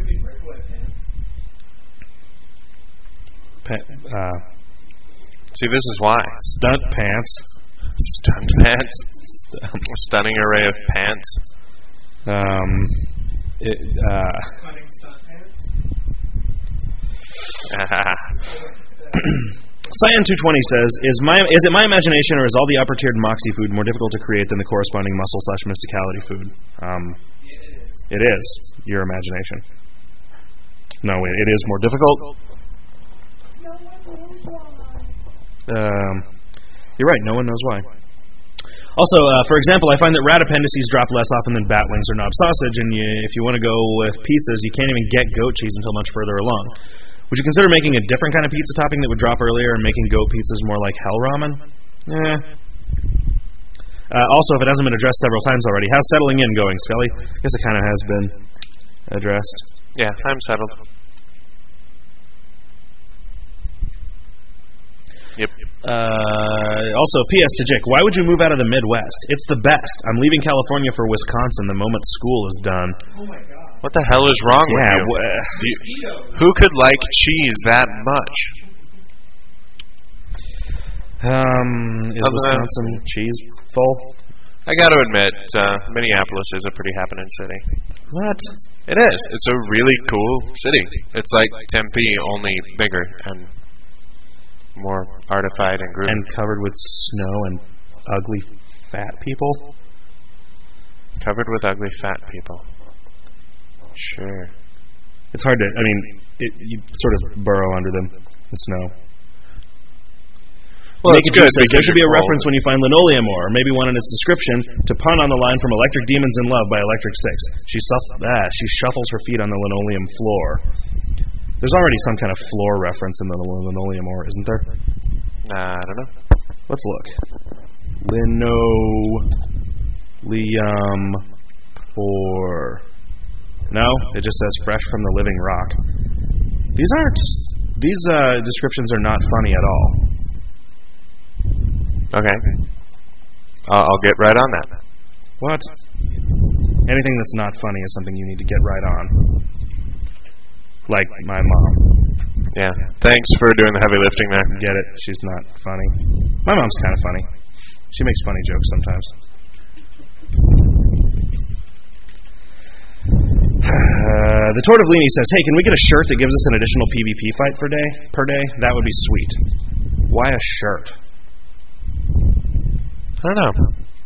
pa- uh, See, this is why. stunt pants. Stunt pants. A stunning array of pants. Um, it, uh, Cutting stunt pants. Cyan two twenty says, "Is my is it my imagination, or is all the upper tiered Moxie food more difficult to create than the corresponding muscle slash mysticality food?" Um, it is your imagination. No, it, it is more difficult. Um, you're right. No one knows why. Also, uh, for example, I find that rat appendices drop less often than bat wings or knob sausage, and you, if you want to go with pizzas, you can't even get goat cheese until much further along. Would you consider making a different kind of pizza topping that would drop earlier and making goat pizzas more like hell ramen? Eh. Uh, also, if it hasn't been addressed several times already, how's settling in going, Scully? I guess it kind of has been addressed. Yeah, I'm settled. Yep. Uh, also, P S to Jick, why would you move out of the Midwest? It's the best. I'm leaving California for Wisconsin the moment school is done. Oh my god. What the hell is wrong Yeah, with you? wh- You- Who could like cheese that much? Um, is Other than- Wisconsin cheese full? I got to admit, uh, Minneapolis is a pretty happening city. What? It is. It's a really cool city. It's like Tempe, only bigger and more artified and groovy. And covered with snow and ugly fat people? Covered with ugly fat people. Sure. It's hard to, I mean, it, you sort of burrow under them, the snow. Well, Naked it's good Juice says, there because should be a you're reference cold. when you find linoleum ore, or maybe one in its description, to pun on the line from Electric Demons in Love by Electric Six. She, suff- ah, she shuffles her feet on the linoleum floor. There's already some kind of floor reference in the linoleum ore, isn't there? Nah, I don't know. Let's look. Linoleum ore. No, it just says fresh from the living rock. These aren't, these uh, descriptions are not funny at all. Okay. Uh, I'll get right on that. What? Anything that's not funny is something you need to get right on. Like my mom. Yeah. Thanks for doing the heavy lifting there. Get it? She's not funny. My mom's kind of funny. She makes funny jokes sometimes. Uh, the Tortellini says, "Hey, can we get a shirt that gives us an additional PvP fight per day? Per day? That would be sweet." Why a shirt? I don't know.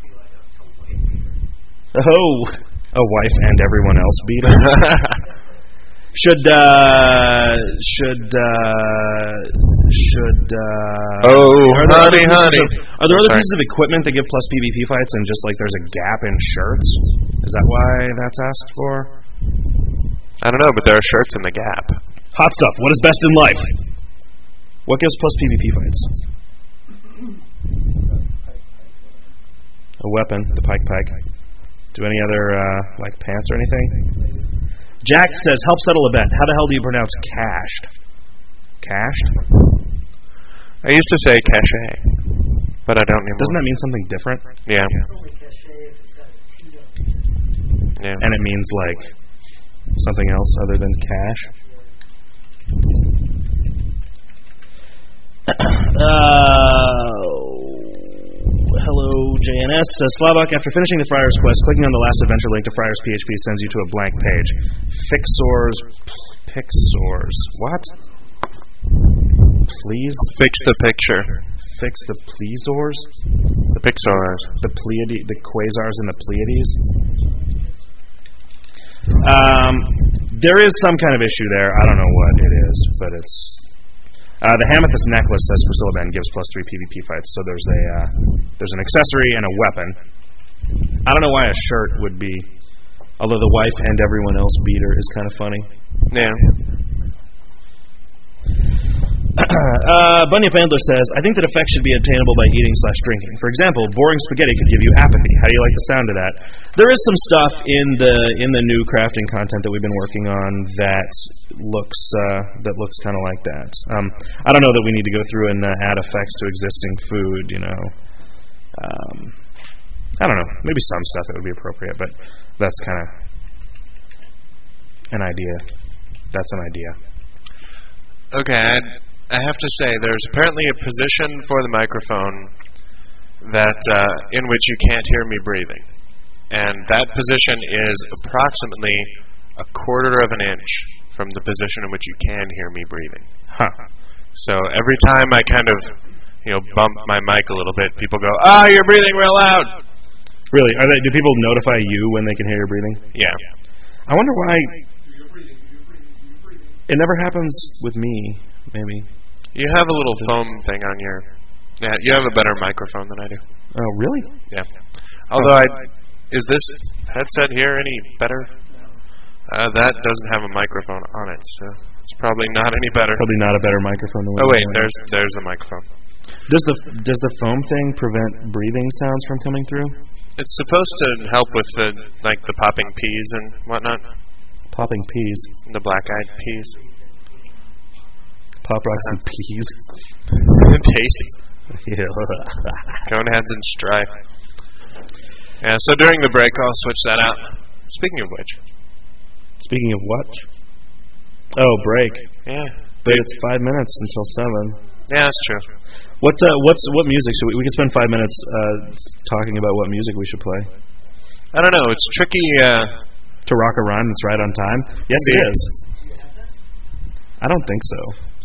Oh, a wife and everyone else beater. Should uh, should uh, should uh, Oh, are there other honey, pieces honey. Of, are there other Sorry. pieces of equipment that give plus PvP fights, and just like there's a gap in shirts? Is that why that's asked for? I don't know, but there are shirts in the Gap. Hot stuff. What is best in life? What gives plus PvP fights? A weapon, the pike pike. Do any other uh, like pants or anything? Jack says, "Help settle a bet. How the hell do you pronounce cashed? Cashed? I used to say cachet, but I don't anymore. Doesn't that mean something different? Yeah. It's only cachet if it's got a T on it. Yeah. And it means like something else other than cash. Uh, hello, J N S. Says Slavok, after finishing the Friar's Quest, clicking on the last adventure link to Friar's P H P sends you to a blank page. Fixors, Pixors. What? Please? Fix the picture. Fix the Pleasors? The Pixars. The Pleiades, the Quasars and the Pleiades? Um, there is some kind of issue there. I don't know what it is, but it's... Uh, the Hamethyst necklace, says Priscilla Ben, gives plus three PvP fights, so there's a uh, there's an accessory and a weapon. I don't know why a shirt would be, although the wife and everyone else beater is kind of funny. Yeah. uh, Bunyip Antler says, I think that effects should be obtainable by eating slash drinking. For example, boring spaghetti could give you apathy. How do you like the sound of that? There is some stuff in the in the new crafting content that we've been working on that looks uh, that looks kind of like that. Um, I don't know that we need to go through and uh, add effects to existing food. You know, um, I don't know. Maybe some stuff that would be appropriate, but that's kind of an idea. That's an idea. Okay, I'd, I have to say, there's apparently a position for the microphone that uh, in which you can't hear me breathing. And that position is approximately a quarter of an inch from the position in which you can hear me breathing. Huh. So every time I kind of, you know, bump my mic a little bit, people go, ah, you're breathing real loud! Really? Are they, do people notify you when they can hear your breathing? Yeah. I wonder why... It never happens with me, maybe. You have a little foam thing on your... Yeah, you have a better microphone than I do. Oh, really? Yeah. Although I... Is this headset here any better? Uh, that doesn't have a microphone on it, so it's probably not any better. Probably not a better microphone than Oh, wait, one. there's there's a microphone. Does the does the foam thing prevent breathing sounds from coming through? It's supposed to help with the like the popping peas and whatnot. Popping peas. The black-eyed peas. Pop rocks and peas. Tasty. Yeah. Coneheads and stripe. Yeah, so during the break, I'll switch that out. Speaking of which. Speaking of what? Oh, break. Yeah. But it's five minutes until seven. Yeah, that's true. What uh, what's what music should we? We could spend five minutes uh, talking about what music we should play. I don't know. It's tricky. Uh, to rock a rhyme that's right on time. Yes, it is. I don't think so.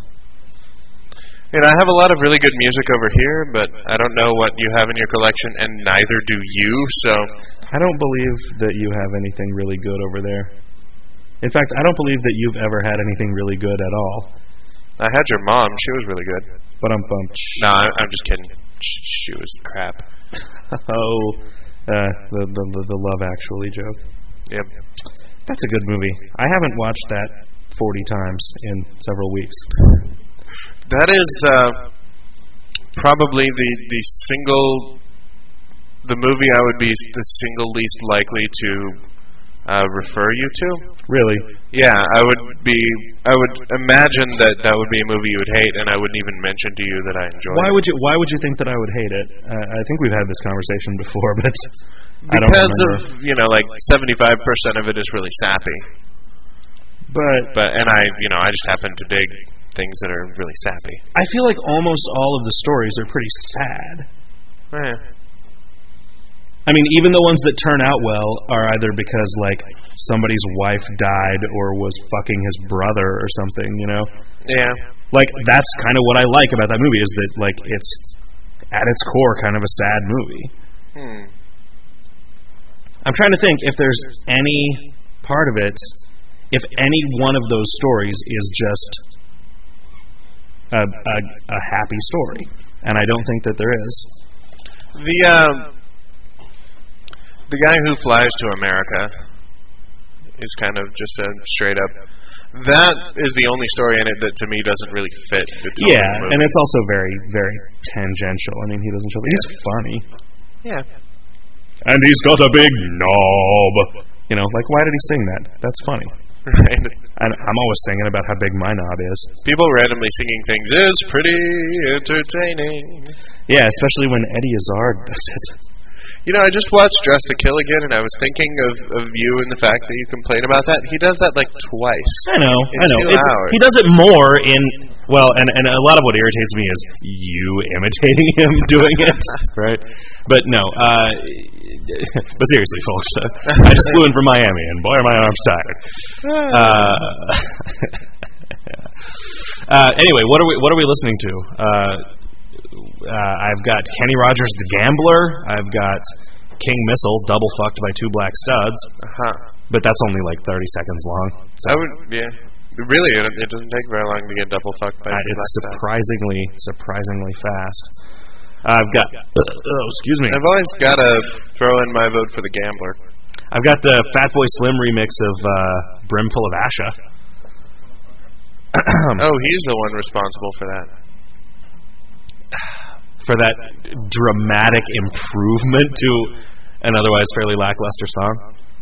You know, I have a lot of really good music over here, but I don't know what you have in your collection, and neither do you. So I don't believe that you have anything really good over there. In fact, I don't believe that you've ever had anything really good at all. I had your mom. She was really good. But I'm bumped. No, I, I'm just kidding. She was crap. oh, uh, the, the the the Love Actually joke. Yep. That's a good movie. I haven't watched that forty times in several weeks. That is uh, probably the the single the movie I would be the single least likely to uh, refer you to. Really? Yeah, I would be. I would imagine that that would be a movie you would hate, and I wouldn't even mention to you that I enjoy. Why it. would you? Why would you think that I would hate it? Uh, I think we've had this conversation before, but I don't because remember. of you know, like seventy-five percent of it is really sappy. But but and I you know I just happen to dig things that are really sappy. I feel like almost all of the stories are pretty sad. Eh. I mean, even the ones that turn out well are either because, like, somebody's wife died or was fucking his brother or something, you know? Yeah. Like, that's kind of what I like about that movie, is that, like, it's, at its core, kind of a sad movie. Hmm. I'm trying to think if there's any part of it, if any one of those stories is just a, a, a happy story. And I don't think that there is. The, um... The guy who flies to America is kind of just a straight up. That is the only story in it that to me doesn't really fit. The tone yeah, of the movie. and it's also very, very tangential. I mean, he doesn't show. Yeah. He's funny. Yeah. And he's got a big knob. You know, like, why did he sing that? That's funny. Right. And I'm always singing about how big my knob is. People randomly singing things is pretty entertaining. Yeah, especially when Eddie Izzard does it. You know, I just watched Dressed to Kill again, and I was thinking of, of you and the fact that you complain about that. He does that like twice. I know, in I know. Two It's, hours. he does it more in well, and and a lot of what irritates me is you imitating him doing it, right? But no, uh, but seriously, folks, uh, I just flew in from Miami, and boy, are my arms tired. Uh, uh, anyway, what are we what are we listening to? Uh, Uh, I've got Kenny Rogers the Gambler. I've got King Missile, double fucked by two black studs. Uh-huh. But that's only like thirty seconds long. So I would, yeah. Really, it, it doesn't take very long to get double fucked by uh, two it's black studs. surprisingly, surprisingly fast. I've got, oh, excuse me. I've always got to throw in my vote for the Gambler. I've got the Fatboy Slim remix of uh, Brimful of Asha. Oh, he's the one responsible for that. For that dramatic improvement to an otherwise fairly lackluster song.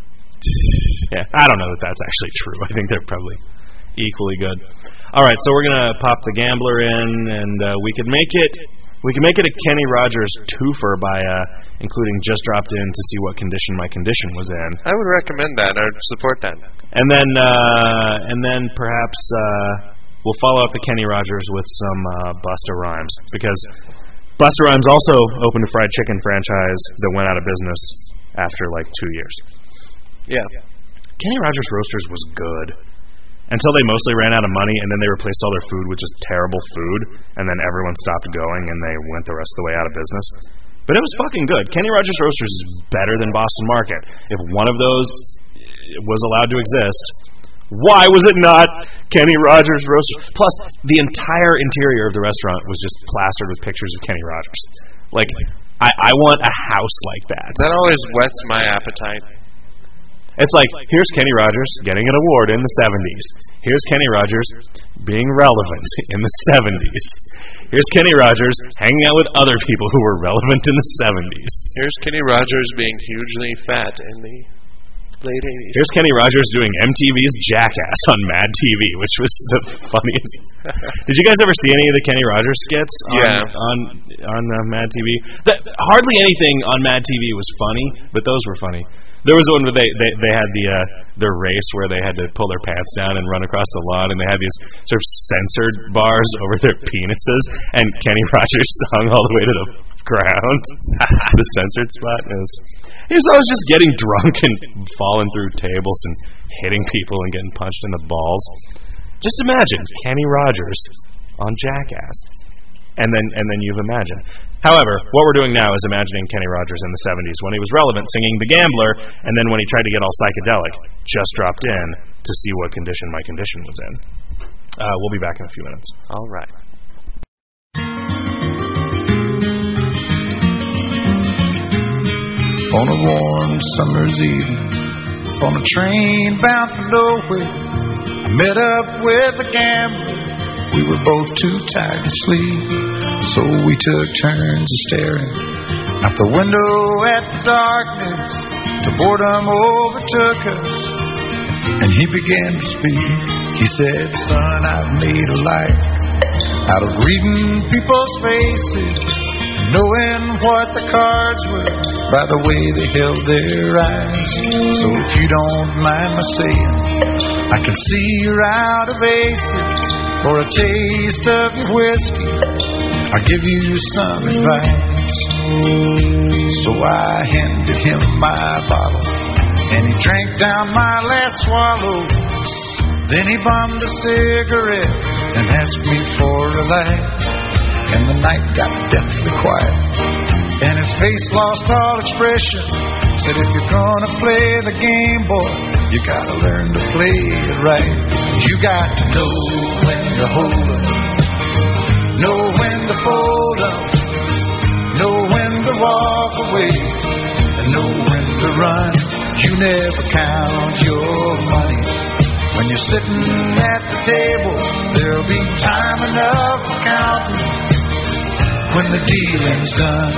Yeah, I don't know that that's actually true. I think they're probably equally good. All right, so we're gonna pop the Gambler in, and uh, we could make it we could make it a Kenny Rogers twofer by uh, including Just Dropped In to See What Condition My Condition Was In. I would recommend that. I would support that. And then uh, and then perhaps uh, we'll follow up the Kenny Rogers with some uh, Busta Rhymes, because Busta Rhymes also opened a fried chicken franchise that went out of business after like two years. Yeah. Kenny Rogers Roasters was good until they mostly ran out of money, and then they replaced all their food with just terrible food, and then everyone stopped going, and they went the rest of the way out of business. But it was fucking good. Kenny Rogers Roasters is better than Boston Market. If one of those was allowed to exist, why was it not Kenny Rogers Roasters? Plus, the entire interior of the restaurant was just plastered with pictures of Kenny Rogers. Like, I, I want a house like that. That always whets my appetite. It's like, here's Kenny Rogers getting an award in the seventies. Here's Kenny Rogers being relevant in the seventies. Here's Kenny Rogers hanging out with other people who were relevant in the seventies. Here's Kenny Rogers being hugely fat in the late eighties. Here's Kenny Rogers doing M T V's Jackass on Mad T V, which was the funniest. Did you guys ever see any of the Kenny Rogers skits on yeah. on, on uh, Mad T V? The, hardly anything on Mad T V was funny, but those were funny. There was one where they, they, they had the uh, their race where they had to pull their pants down and run across the lawn, and they had these sort of censored bars over their penises, and Kenny Rogers hung all the way to the ground, the censored spot. It was, he was always just getting drunk and falling through tables and hitting people and getting punched in the balls. Just imagine Kenny Rogers on Jackass, and then and then you've imagined. However, what we're doing now is imagining Kenny Rogers in the seventies when he was relevant singing The Gambler, and then when he tried to get all psychedelic, Just Dropped In to See What Condition My Condition Was In. Uh, we'll be back in a few minutes. All right. On a warm summer's evening, on a train bound for nowhere, I met up with a gambler. We were both too tired to sleep, so we took turns of staring out the window at the darkness till boredom overtook us, and he began to speak. He said, "Son, I've made a life out of reading people's faces, knowing what the cards were by the way they held their eyes. So if you don't mind my saying, I can see you're out of aces. For a taste of your whiskey, I'll give you some advice." So I handed him my bottle, and he drank down my last swallow. Then he bummed a cigarette and asked me for a light. And the night got deathly quiet, and his face lost all expression. Said, "If you're gonna play the game, boy, you gotta learn to play it right. You got to know when to hold up, know when to fold up, know when to walk away, and know when to run. You never count your money. When you're sitting at the table, there'll be time enough for counting when the dealing's done."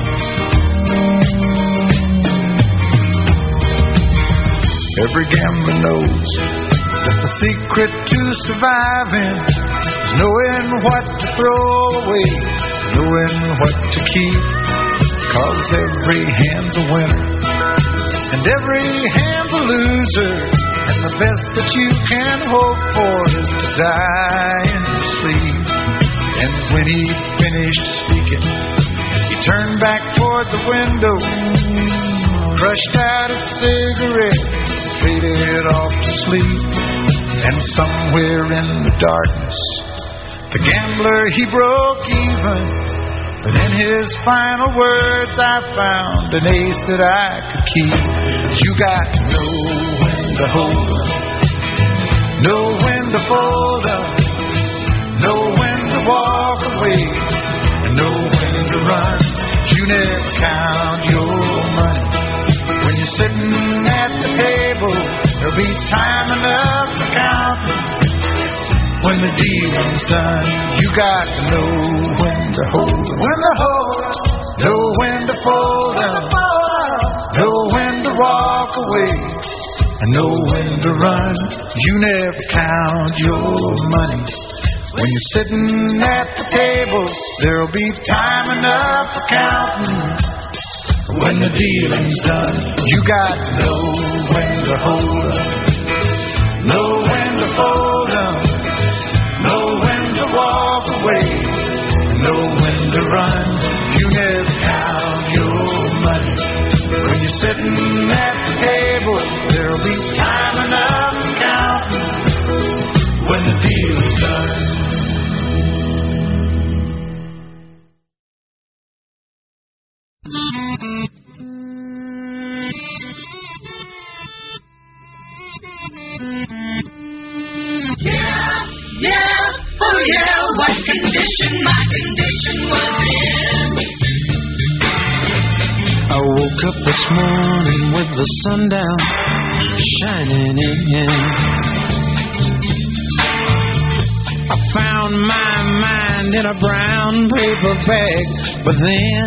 Every gambler knows that the secret to surviving is knowing what to throw away, knowing what to keep. 'cause every hand's a winner and every hand's a loser, and the best that you can hope for is to die in your sleep. And when he finished speaking, he turned back toward the window, crushed out a cigarette, faded off to sleep. And somewhere in the darkness, the gambler, he broke even. But in his final words, I found an ace that I could keep. You got to know when to hold up, know when to fold up, know when to walk away, and know when to run. You never count your money when you're sitting at the table. There'll be time enough to count when the dealing's done. You got to know when to hold up, when to hold up, know when to fold up, know when to walk away, and know when to run. You never count your money when you're sitting at the table. There'll be time enough for counting when the dealing's done. You got to know when to hold up, know when to fold up, know when to walk away, know when to run. You never count your money when you're sitting at the table. There'll be time enough to count when the deal is done. Yeah, yeah, oh yeah, what condition my condition was in. I woke up this morning with the sun down, shining in. I found my mind in a brown paper bag, but then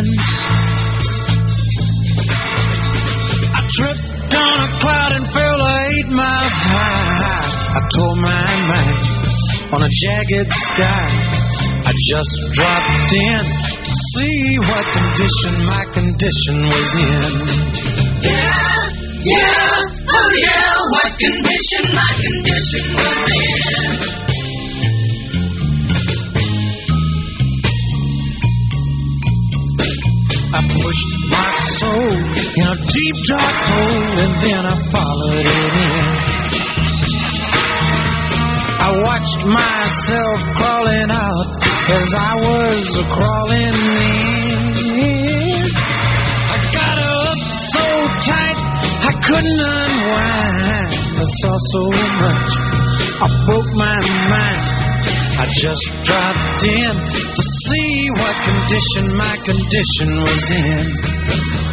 I tripped on a cloud and fell eight miles high. I tore my mind on a jagged sky. I just dropped in to see what condition my condition was in. Yeah, yeah, oh yeah, what condition my condition was in. I pushed my soul in a deep dark hole, and then I followed it in. I watched myself crawling out as I was crawling in. I got up so tight I couldn't unwind. I saw so much, I broke my mind. I just dropped in to see what condition my condition was in.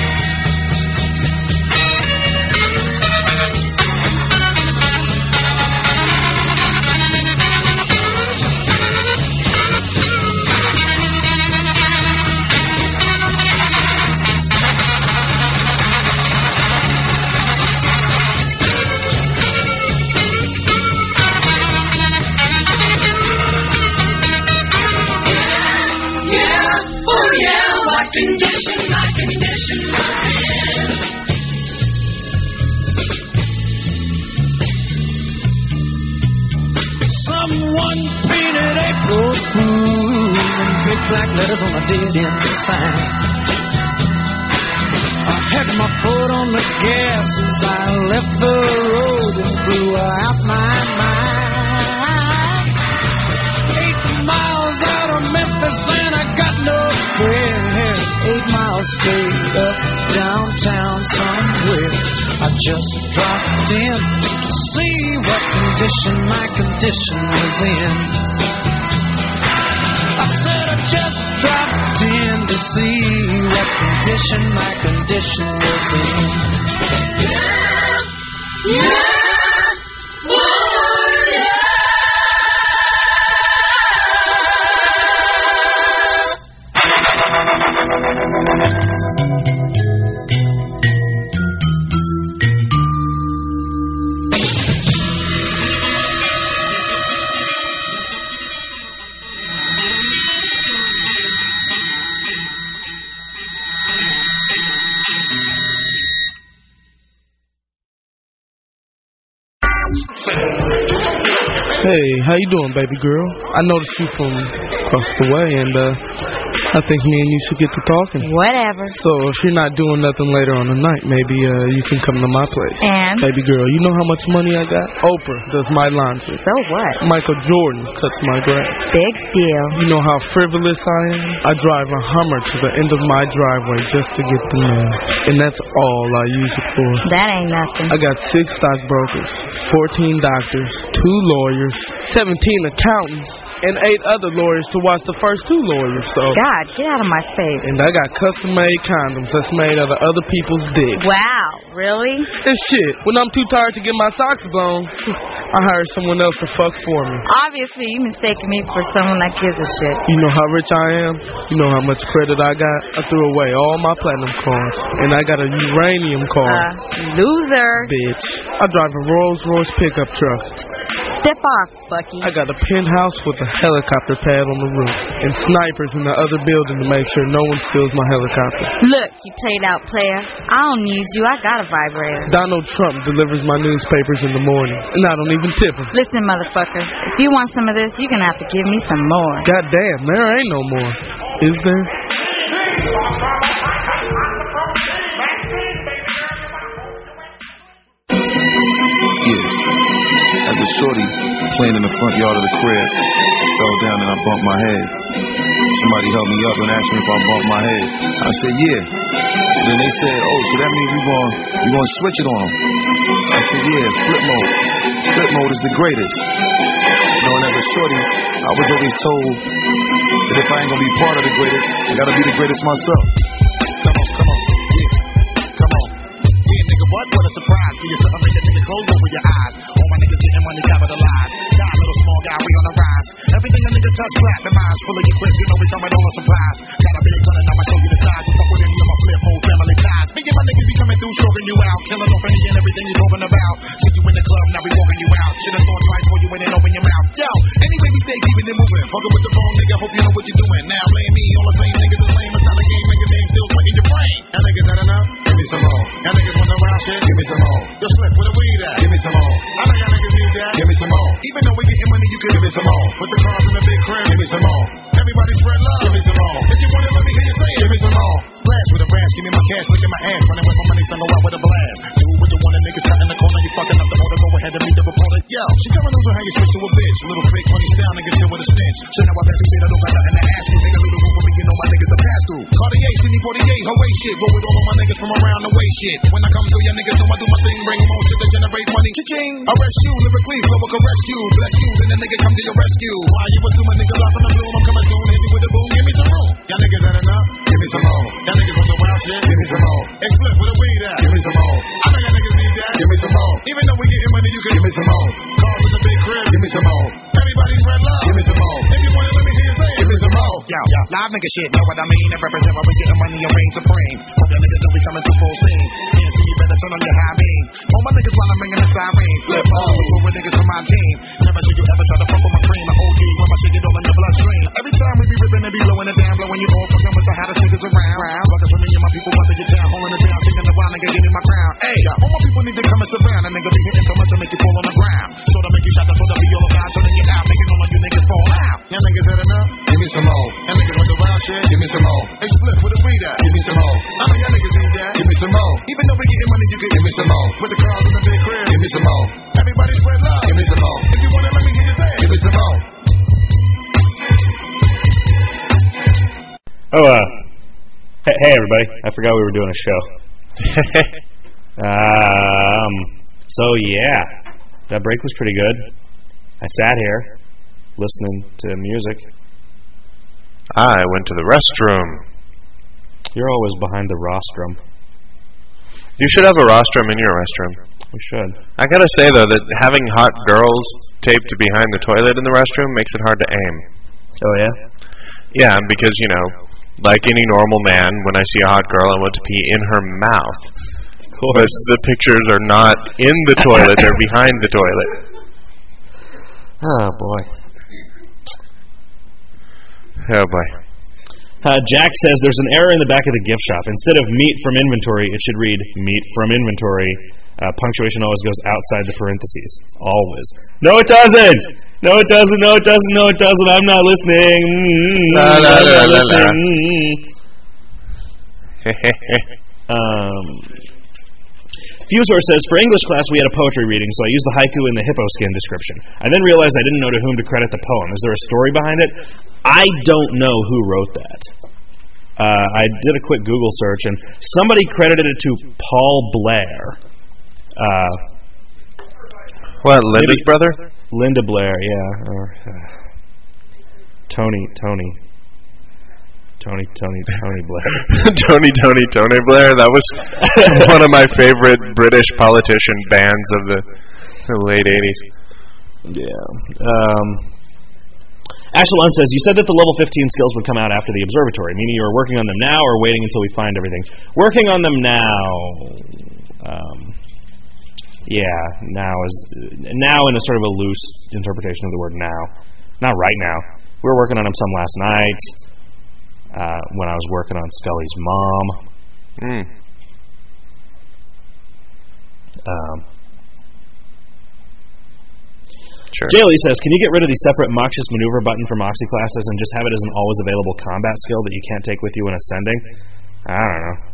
Condition, my condition was in. Someone painted April Fool in big black letters on a dead-end sign. I had my foot on the gas as I left the road and blew out my mind. Eight miles out of Memphis and I got no bread. Eight miles straight up downtown somewhere. I just dropped in to see what condition my condition was in. I said I just dropped in to see what condition my condition was in. Yeah, yeah, oh yeah. Hey, how you doing, baby girl? I noticed you from across the way, and uh, I think me and you should get to talking. Whatever. So if you're not doing nothing later on the night, maybe uh, you can come to my place. And? Baby girl, you know how much money I got? Oprah does my laundry. So what? Michael Jordan cuts my grass. Big deal. You know how frivolous I am? I drive a Hummer to the end of my driveway just to get the mail. And that's all I use it for. That ain't nothing. I got six stockbrokers, fourteen doctors, two lawyers, seventeen accountants, and eight other lawyers to watch the first two lawyers. So God, get out of my face. And I got custom-made condoms that's made out of other people's dicks. Wow, really? And shit, when I'm too tired to get my socks blown, I hire someone else to fuck for me. Obviously, you mistaken me for someone that gives a shit. You know how rich I am? You know how much credit I got? I threw away all my platinum cards, and I got a uranium card. Uh, loser. Bitch. I drive a Rolls-Royce pickup truck. Step off, Bucky. I got a penthouse with a helicopter pad on the roof, and snipers in the other building to make sure no one steals my helicopter. Look, you played out player. I don't need you. I got a vibrator. Donald Trump delivers my newspapers in the morning, and I don't even tip him. Listen, motherfucker, if you want some of this, you're gonna have to give me some more. Goddamn, there ain't no more. Is there? Yeah. As a shorty playing in the front yard of the crib, fell down and I bumped my head. Somebody helped me up and asked me if I bumped my head. I said, yeah. So then they said, oh, so that means we're going we gonna switch it on them. I said, yeah, flip mode. Flip mode is the greatest. You know, and as a shorty, I was always told that if I ain't gonna be part of the greatest, I gotta be the greatest myself. Come on, come on, yeah, come on. Yeah, nigga, what? What a surprise. See you something make a nigga close over your eyes. All my niggas getting money capitalized. Die, little small guy, we on the rise. Everything a nigga touch, platinum eyes, full of equipment, you know we coming on a supplies. Got a big gun and I'ma show you the size. You fuck with any of my flip mode family ties. Me and my niggas be coming through, stroking you out, killing off any and everything you talking about. See you in the club, now we walking you out. Should've thought twice before you went and open your mouth. Yo, anyway we stay keeping it moving. Fucking with the phone, nigga, hope you know what you're doing. Now blame me, all the same niggas is lame. It's not a game, nigga, name still put in your brain. Y'all niggas had enough? Give me some more. Y'all niggas want some wild shit? Give me some more. Yo, Slip, where the weed at? Give me some more. I know y'all niggas need that. Give me some more. Even though we getting money, you can give me some more. Put the cars in the big crib. Give me some more. Everybody spread love. Give me some more. If you want it, let me hear you say it. Give me some more. Blast with a brass, give me my cash, look at my ass. Running with my money, son, go out with a blast. Do with the one that niggas cut in the corner, you fucking up the order, go ahead and meet the reporter. Yo, she telling us how you switch to a bitch. Little fake money style, nigga chill with a stench. So now I pass you shit, I don't got nothing to ask you. Nigga, little room for me, you know my niggas the pass through. Cartier, Sydney forty-eight, her way shit. Roll with all of my niggas from around the way shit. When I come through, y'all niggas know I do my thing, bring them on shit that generate money. Cha-ching, arrest you, lyrically, flow will caress you. Bless you, then the nigga come to your rescue. Why you assuming niggas lost in the bloom? I'm coming soon, hit you with a boom, give me some room. Y'all niggas had enough? Give me some more. Y'all niggas want some wild shit? Give me some more. Explode with a weed at? Give me some more. I know y'all niggas need that? Give me some more. Even though we getting money, you can give me some more. Cars in the big crib? Give me some more. Everybody spread love? Give me some more. If you want it, let me hear you say it. Give me some more. Yo, yo, live nigga shit, know what I mean? And represent where we getting money and reign supreme. Hope y'all niggas don't be coming through full steam. Can't see you better turn on your high beam. All my niggas while I'm ringing the siren. Flip on with two niggas from my team. Never should you ever try to fuck with my cream. My O G when my shit get all in your bloodstream. Every time we be ripping and be blowing it down, blowing you off, fucking with the hottest niggas around. Fucking for me and my people, want to get down, holding it down, taking the wild nigga, give me my crown. Hey, all my people need to come and surround. A nigga be hitting so much to make you fall on the ground. So to make you shot, that's what I be all about, turning you out, making all of you niggas fall out. Y'all niggas had enough? Give me some more. Y'all niggas want the wild shit? Give me some more. Hey, Split, where the weed at? Give me some more. I know y'all niggas need that. Give me some more. Even though we getting money, you can give me some more. With the cars in the big crib? Give me some more. Everybody spread love? Give me some more. If you want it, let me hear you say it. Give me some more. Oh, uh, hey, hey everybody. I forgot we were doing a show. um, so yeah, that break was pretty good. I sat here, listening to music. I went to the restroom. You're always behind the rostrum. You should have a rostrum in your restroom. We should. I gotta say, though, that having hot girls taped behind the toilet in the restroom makes it hard to aim. Oh, yeah? Yeah, because, you know, like any normal man, when I see a hot girl, I want to pee in her mouth. Of course. But the pictures are not in the toilet, they're behind the toilet. Oh, boy. Oh, boy. Uh, Jack says there's an error in the back of the gift shop. Instead of meat from inventory, it should read meat from inventory. Uh, punctuation always goes outside the parentheses. Always. No, it doesn't. No, it doesn't. No, it doesn't. No, it doesn't. I'm not listening. Mm-hmm. La, la, I'm la, not la, listening. la. Mm-hmm. um, Fusor says, for English class we had a poetry reading, so I used the haiku in the hippo skin description. I then realized I didn't know to whom to credit the poem. Is there a story behind it? I don't know who wrote that. Uh, I did a quick Google search, and somebody credited it to Paul Blair. Uh, what, Linda's brother? Linda Blair, yeah. Or, uh, Tony, Tony. Tony, Tony, Tony Blair. Tony, Tony, Tony Blair. That was one of my favorite British politician bands of the, the late eighties. Yeah. Um, Ashelon says, you said that the level fifteen skills would come out after the observatory, meaning you are working on them now or waiting until we find everything? Working on them now. Um, yeah, now is now in a sort of a loose interpretation of the word now. Not right now. We were working on them some last night. Uh, when I was working on Scully's mom. Mm. Um, sure. Jaylee says, can you get rid of the separate Moxious Maneuver button for Moxie classes and just have it as an always available combat skill that you can't take with you when ascending? I don't know.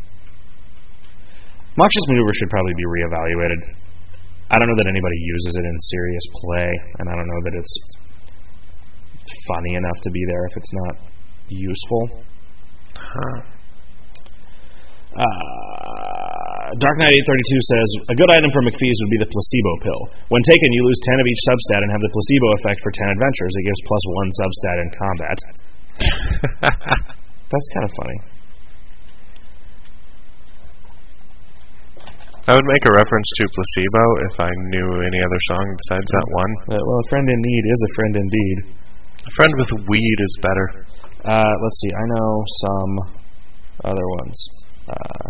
Moxious Maneuver should probably be reevaluated. I don't know that anybody uses it in serious play, and I don't know that it's funny enough to be there if it's not useful. Huh. Uh, Dark Knight eight thirty-two says, a good item for McPhee's would be the placebo pill. When taken, you lose ten of each substat and have the placebo effect for ten adventures. It gives plus one substat in combat. That's kind of funny. I would make a reference to placebo if I knew any other song besides that one. Uh, well, a friend in need is a friend indeed. A friend with weed is better. Uh, let's see. I know some other ones. Uh,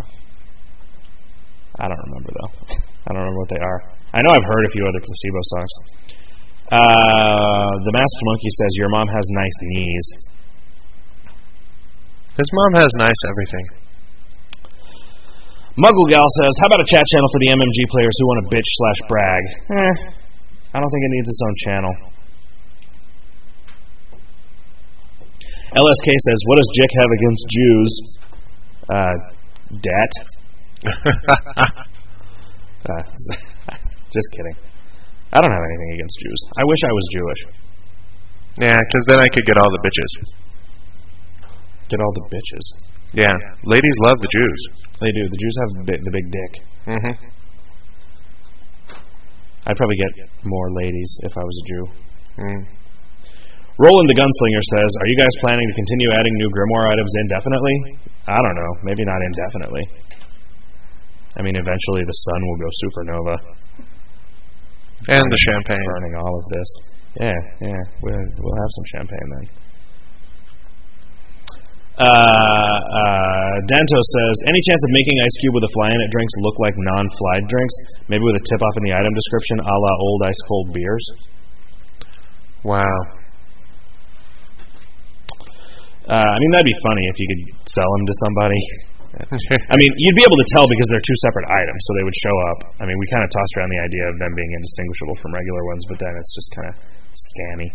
I don't remember though. I don't remember what they are. I know I've heard a few other placebo songs. Uh, the Masked Monkey says your mom has nice knees. His mom has nice everything. Muggle Gal says, how about a chat channel for the M M G players who want to bitch slash brag? Eh, I don't think it needs its own channel. L S K says, what does Jick have against Jews? Uh, debt. uh, just kidding. I don't have anything against Jews. I wish I was Jewish. Yeah, because then I could get all the bitches. Get all the bitches. Yeah, ladies love the Jews. They do. The Jews have the big, the big dick. Mm-hmm. I'd probably get more ladies if I was a Jew. Mm. Roland the Gunslinger says, are you guys planning to continue adding new Grimoire items indefinitely? I don't know. Maybe not indefinitely. I mean, eventually the sun will go supernova. And the champagne. Burning all of this. Yeah, yeah. We'll, we'll have some champagne then. Uh, uh, Danto says, any chance of making Ice Cube with a fly in it drinks look like non-fly drinks? Maybe with a tip-off in the item description, a la old ice-cold beers? Wow. Uh, I mean, that'd be funny if you could sell them to somebody. I mean, you'd be able to tell because they're two separate items, so they would show up. I mean, we kind of tossed around the idea of them being indistinguishable from regular ones, but then it's just kind of scammy.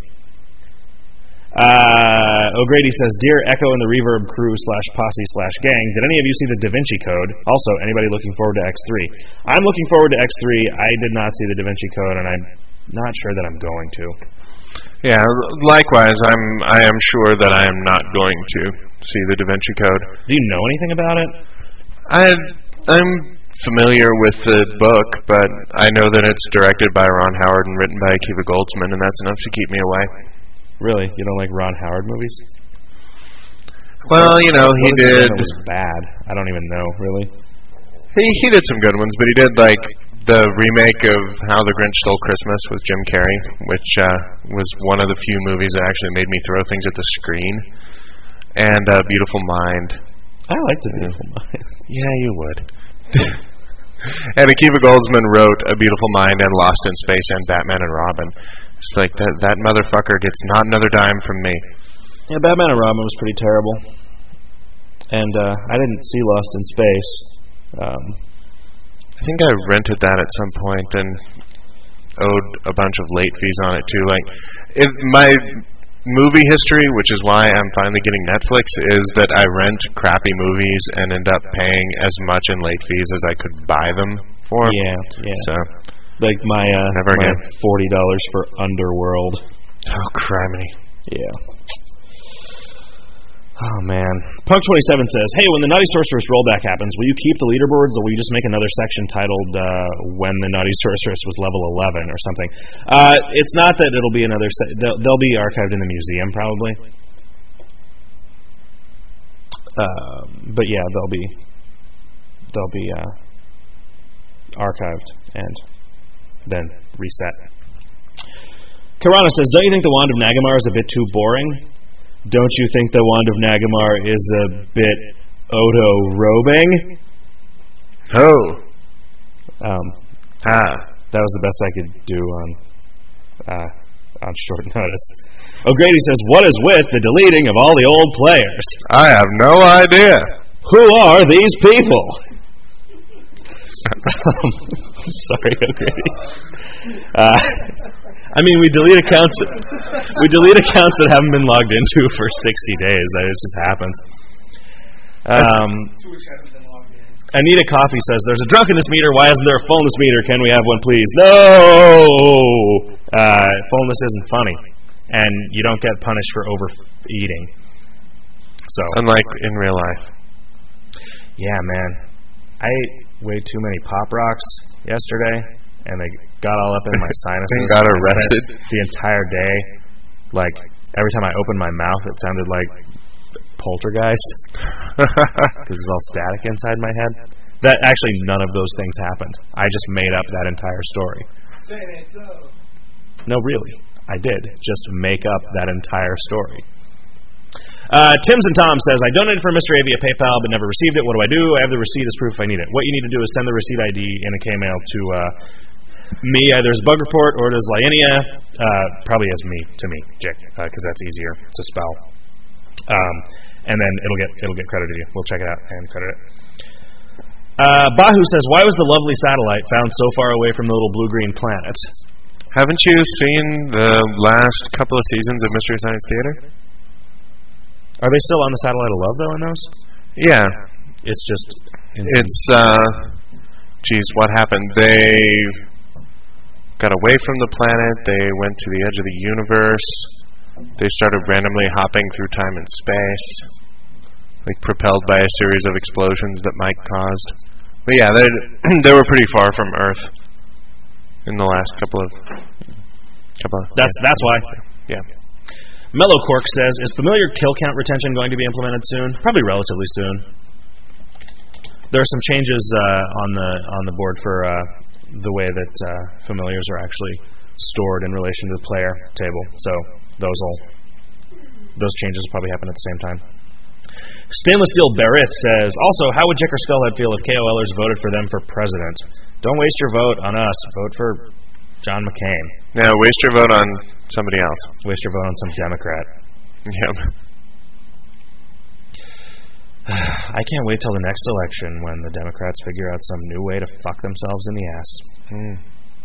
Uh, O'Grady says, Dear Echo and the Reverb crew slash posse slash gang, did any of you see the Da Vinci Code? Also, anybody looking forward to X three? I'm looking forward to X three. I did not see the Da Vinci Code, and I'm not sure that I'm going to. Yeah, likewise, I'm. I am sure that I am not going to see the Da Vinci Code. Do you know anything about it? I, I'm familiar with the book, but I know that it's directed by Ron Howard and written by Akiva Goldsman, and that's enough to keep me away. Really? You don't like Ron Howard movies? Well, you know, he did. It was bad. I don't even know, really. He he did some good ones, but he did like the remake of How the Grinch Stole Christmas with Jim Carrey, which uh, was one of the few movies that actually made me throw things at the screen. And uh, Beautiful Mind. I liked A Beautiful Mind. Yeah, you would. And Akiva Goldsman wrote A Beautiful Mind and Lost in Space and Batman and Robin. It's like that that motherfucker gets not another dime from me. Yeah, Batman and Robin was pretty terrible. And uh, I didn't see Lost in Space. Um, think I rented that at some point and owed a bunch of late fees on it too. Like, if my movie history, which is why I'm finally getting Netflix, is that I rent crappy movies and end up paying as much in late fees as I could buy them for. Yeah, yeah. So, like my uh, never my again. forty dollars for Underworld. Oh, criminy. Yeah. Oh man. Punk twenty-seven says, "Hey, when the Naughty Sorceress rollback happens, will you keep the leaderboards, or will you just make another section titled uh, "When the Naughty Sorceress was level eleven" or something?" Uh, it's not that it'll be another. Se- they'll, they'll be archived in the museum probably. Uh, but yeah, they'll be they'll be uh, archived and then reset. Karana says, "Don't you think the Wand of Nagamar is a bit too boring? Don't you think the Wand of Nagamar is a bit auto-robing?" Oh. Um, ah. That was the best I could do on uh, on short notice. O'Grady says, "What is with the deleting of all the old players?" I have no idea. Who are these people? um, sorry, O'Grady. Uh, I mean, we delete accounts. We delete accounts that haven't been logged into for sixty days. It just happens. Um, Anita Coffee says, "There's a drunkenness meter. Why isn't there a fullness meter? Can we have one, please?" No. Uh, fullness isn't funny, and you don't get punished for overeating. So, unlike in real life. Yeah, man. I ate way too many Pop Rocks yesterday, and they got all up in my sinuses. And got arrested the entire day. Like, every time I opened my mouth, it sounded like Poltergeist, because it's all static inside my head. That actually, none of those things happened. I just made up that entire story. Say it so. No, really, I did just make up that entire story. Uh, Tims and Tom says, "I donated for Mister A via PayPal, but never received it. What do I do? I have the receipt as proof if I need it. What you need to do is send the receipt I D in a K-mail to uh, me, either as Bug Report or as Lienia, uh, probably as me, to me, Jake, because uh, that's easier to spell. Um, and then it'll get it'll get credited to you. We'll check it out and credit it." Uh, Bahu says, "Why was the lovely satellite found so far away from the little blue-green planet?" Haven't you seen the last couple of seasons of Mystery Science Theater? Are they still on the Satellite of Love, though, in those? Yeah. It's just... insane. It's, uh... Geez, what happened? They got away from the planet. They went to the edge of the universe. They started randomly hopping through time and space, like propelled by a series of explosions that Mike caused. But yeah, they they were pretty far from Earth in the last couple of couple. Of, that's yeah. that's why. Yeah. Mellow Cork says, "Is familiar kill count retention going to be implemented soon? Probably relatively soon. There are some changes uh, on the on the board for uh, the way that uh, familiars are actually stored in relation to the player table. So those will those changes will probably happen at the same time." Stainless Steel Barith says, "Also, how would Jicker Skullhead feel if KOLers voted for them for president? Don't waste your vote on us. Vote for John McCain. Yeah, waste your vote on somebody else. Waste your vote on some Democrat." Yep. I can't wait till the next election when the Democrats figure out some new way to fuck themselves in the ass. Mm.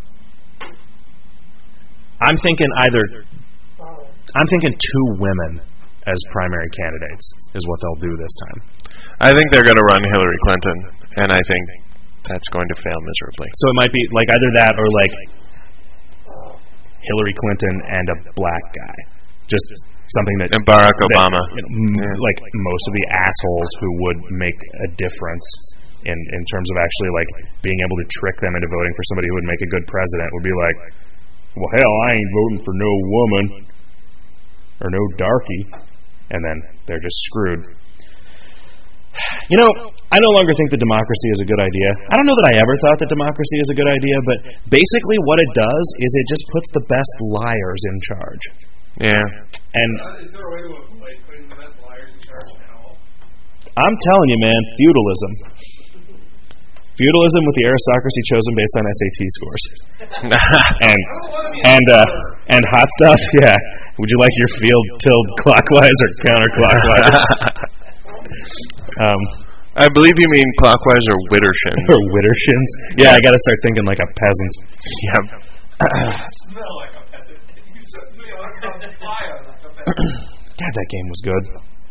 I'm thinking either... I'm thinking two women as primary candidates is what they'll do this time. I think they're going to run Hillary Clinton, and I think that's going to fail miserably. So it might be like either that or like Hillary Clinton and a black guy. Just something that... And Barack that, Obama. You know, m- yeah. Like most of the assholes who would make a difference in, in terms of actually like being able to trick them into voting for somebody who would make a good president would be like, well, hell, I ain't voting for no woman or no darky. And then they're just screwed. You know, I no longer think that democracy is a good idea. I don't know that I ever thought that democracy is a good idea, but basically what it does is it just puts the best liars in charge. Yeah. And uh, is there a way to avoid putting the best liars in charge now? I'm telling you, man, feudalism. Feudalism with the aristocracy chosen based on S A T scores. and and uh, and hot stuff, yeah. Would you like your field tilled clockwise or counterclockwise? um, I believe you mean clockwise or Widdershins. Or Widdershins? Yeah, I gotta start thinking like a peasant. Yep. Smell like a peasant. You smell like a fire like a peasant. God, that game was good.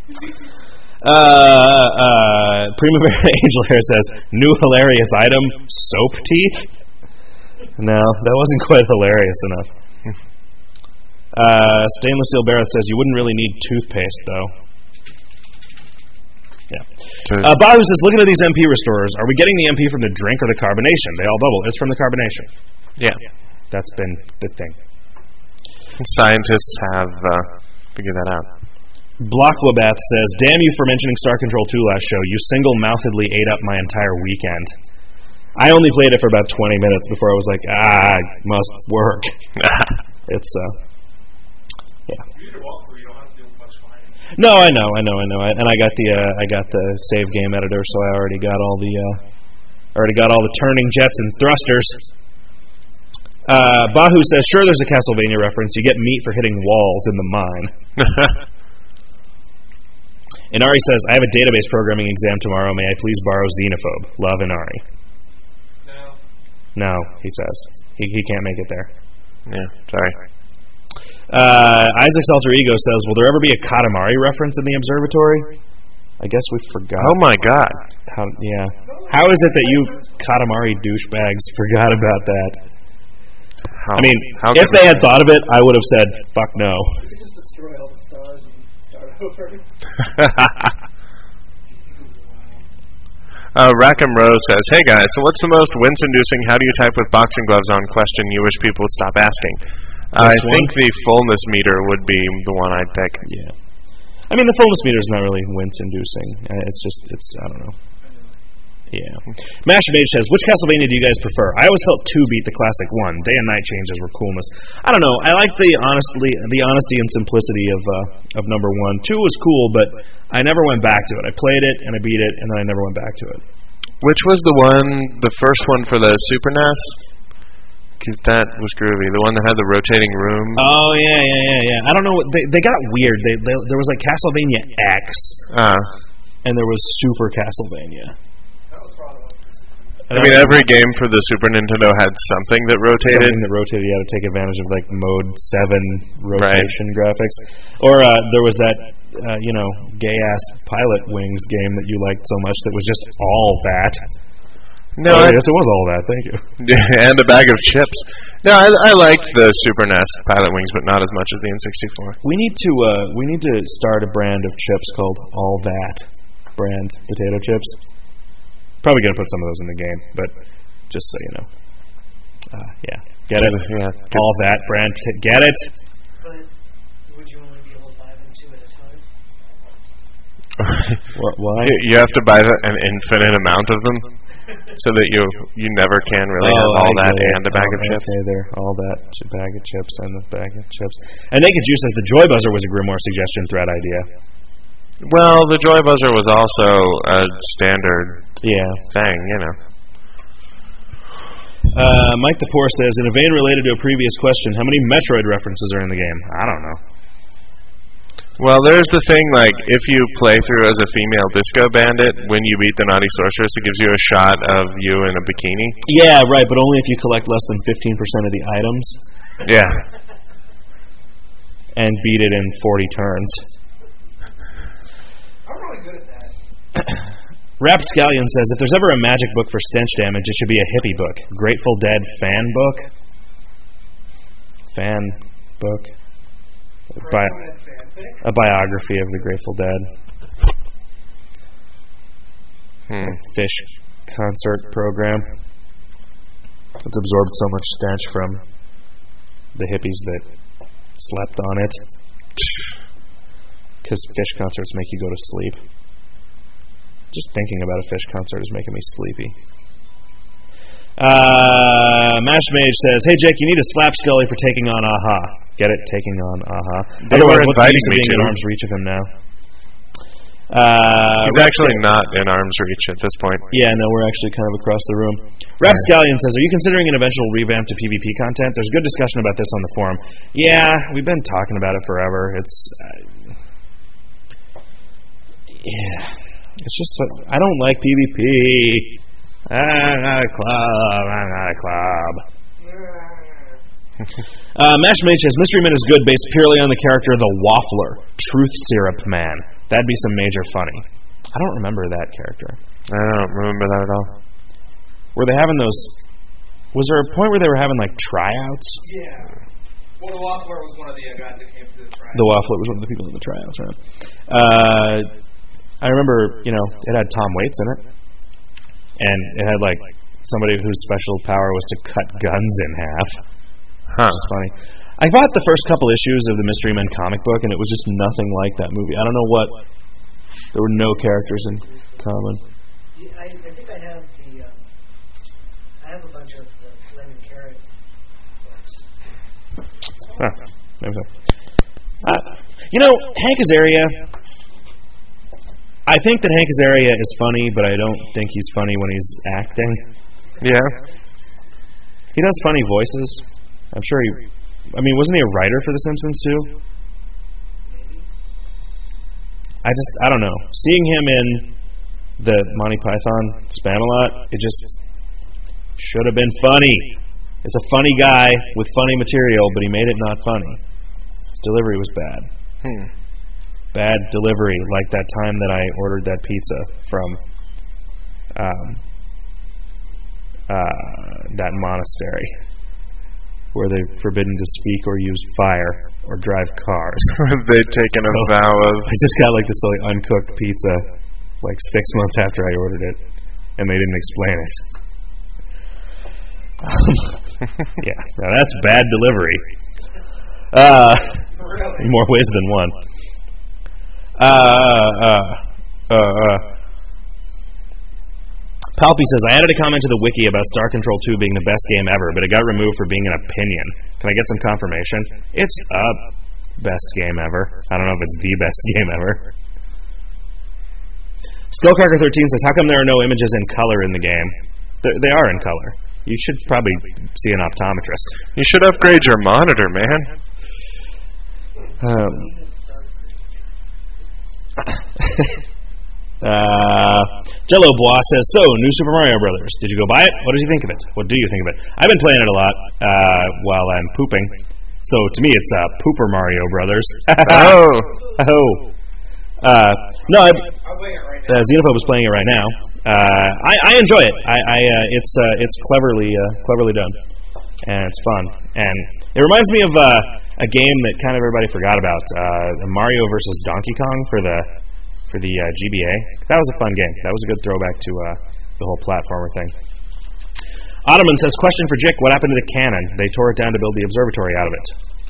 Uh, uh, Primavera Angel Hair says, new hilarious item, soap teeth? No, that wasn't quite hilarious enough. Uh, Stainless Steel Barrett says, you wouldn't really need toothpaste, though. Yeah. Uh, Bahu says, looking at these M P restorers, are we getting the M P from the drink or the carbonation? They all bubble. It's from the carbonation. Yeah. That's been the thing. Scientists have uh, figured that out. Blockwabath says, damn you for mentioning Star Control two last show. You single-mouthedly ate up my entire weekend. I only played it for about twenty minutes before I was like, ah, it must work. It's, uh, yeah. No, I know, I know, I know. I, and I got the, uh, I got the save game editor, so I already got all the, uh, already got all the turning jets and thrusters. Uh, Bahu says, sure, there's a Castlevania reference. You get meat for hitting walls in the mine. Inari says, I have a database programming exam tomorrow. May I please borrow Xenophobe? Love, Inari. No. No, he says. He he can't make it there. Yeah, sorry. Uh, Isaac's Alter Ego says, will there ever be a Katamari reference in the observatory? I guess we forgot. Oh my god. How, yeah. How is it that you Katamari douchebags forgot about that? How, I mean, how if they had thought of it, I would have said, fuck no. You could just destroy all the stars and start over. uh, Rackham Rose says, hey guys, so what's the most wince-inducing how do you type with boxing gloves on question you wish people would stop asking? Uh, I one? think the fullness meter would be the one I'd pick. Yeah. I mean, the fullness meter is not really wince-inducing. Uh, it's just, it's, I don't know. Yeah. Mash Mage says, which Castlevania do you guys prefer? I always felt two beat the classic one. Day and night changes were coolness. I don't know. I like the honestly, the honesty and simplicity of uh, of number one. Two was cool, but I never went back to it. I played it and I beat it, and then I never went back to it. Which was the one, the first one for the Super N E S? Because that was groovy. The one that had the rotating room. Oh yeah, yeah, yeah, yeah. I don't know. They they got weird. They, they there was like Castlevania X, uh. and there was Super Castlevania. I mean, every game for the Super Nintendo had something that rotated. Something that rotated. You had to take advantage of like Mode seven rotation right. graphics. Or uh, there was that, uh, you know, gay-ass Pilot Wings game that you liked so much that was just all that. No, oh, I, yes, it was all that. Thank you. And a bag of chips. No, I, I liked the Super N E S Pilot Wings, but not as much as the N sixty-four. We need to uh, we need to start a brand of chips called All That brand potato chips. Probably gonna put some of those in the game, but just so you know, uh, yeah, get it? Yeah, all that brand, t- get it? But would you only be able to buy them two at a time? what, why? You have to buy the, an infinite amount of them, so that you you never can really oh, have all I that and a bag oh, of chips. Okay, there, all that ch- bag of chips and the bag of chips. And Naked Juice says the Joy Buzzer was a Grimoire suggestion thread idea. Well, the Joy Buzzer was also a standard yeah. thing, you know. Uh, Mike the Poor says, in a vein related to a previous question, how many Metroid references are in the game? I don't know. Well, there's the thing, like, if you play through as a female disco bandit, when you beat the Naughty Sorceress, it gives you a shot of you in a bikini. Yeah, right, but only if you collect less than fifteen percent of the items. Yeah. And beat it in forty turns. I'm really good at that. Rapscallion says, if there's ever a magic book for stench damage, it should be a hippie book. Grateful Dead fan book? Fan book? Bi- a biography of the Grateful Dead. Hmm. Fish concert program. It's absorbed so much stench from the hippies that slept on it. Because Fish concerts make you go to sleep. Just thinking about a Fish concert is making me sleepy. Uh, Mash Mage says, hey Jake, you need to slap Scully for taking on Aha. Get it? Taking on Aha. They Otherwise, were what's the inviting use of me being to. in arm's reach of him now? Uh, He's actually not in arm's reach at this point. Yeah, no, we're actually kind of across the room. Rapscallion says, are you considering an eventual revamp to PvP content? There's good discussion about this on the forum. Yeah, we've been talking about it forever. It's... Uh, yeah. It's just uh, I don't like PvP. I'm not a club. I'm not a club. uh, Mash Mage says Mystery Man is good based purely on the character of the Waffler, Truth Syrup Man. That'd be some major funny. I don't remember that character. I don't remember that at all. Were they having those? Was there a point where they were having like tryouts? Yeah. Well, the Waffler was one of the uh, guys that came to the tryouts. The Waffler was one of the people in the tryouts, right? Uh, I remember, you know, it had Tom Waits in it, and it had like somebody whose special power was to cut guns in half. Huh. It's funny. I bought the first couple issues of the Mystery Men comic book, and it was just nothing like that movie. I don't know what. There were no characters in common. Yeah, I, I think I have the. Um, I have a bunch of the Lemon Carrot books. Huh. Maybe so. Uh, you know, Hank Azaria. I think that Hank Azaria is funny, but I don't think he's funny when he's acting. Yeah. He does funny voices. I'm sure he. I mean, wasn't he a writer for The Simpsons too? I just, I don't know. Seeing him in the Monty Python Spamalot, it just should have been funny. It's a funny guy with funny material, but he made it not funny. His delivery was bad. Hmm. Bad delivery, like that time that I ordered that pizza from um, uh, that monastery, where they're forbidden to speak or use fire or drive cars. They'd taken a So, vow of... I just got like this like uncooked pizza like six months after I ordered it, and they didn't explain it. Yeah, now that's bad delivery. Uh, in more ways than one. Uh, uh, uh, uh. Palpy says, I added a comment to the wiki about Star Control two being the best game ever, but it got removed for being an opinion. Can I get some confirmation? It's a best game ever. I don't know if it's the best game ever. Skullcracker thirteen says, how come there are no images in color in the game? They're, they are in color. You should probably see an optometrist. You should upgrade your monitor, man. Um... Uh, Jello Bois says, so, new Super Mario Brothers. Did you go buy it? What did you think of it? What do you think of it? I've been playing it a lot uh, while I'm pooping. So, to me, it's uh, Pooper Mario Brothers. Oh. Oh. Uh, no, I, I'm playing it right now. uh, Xenophobe is playing it right now. Uh, I, I enjoy it. I, I uh, it's uh, it's cleverly uh, cleverly done, and it's fun. And it reminds me of uh, a game that kind of everybody forgot about, uh, Mario versus Donkey Kong for the for the uh, G B A. That was a fun game. That was a good throwback to uh, the whole platformer thing. Ottoman says, question for Jick, what happened to the cannon? They tore it down to build the observatory out of it.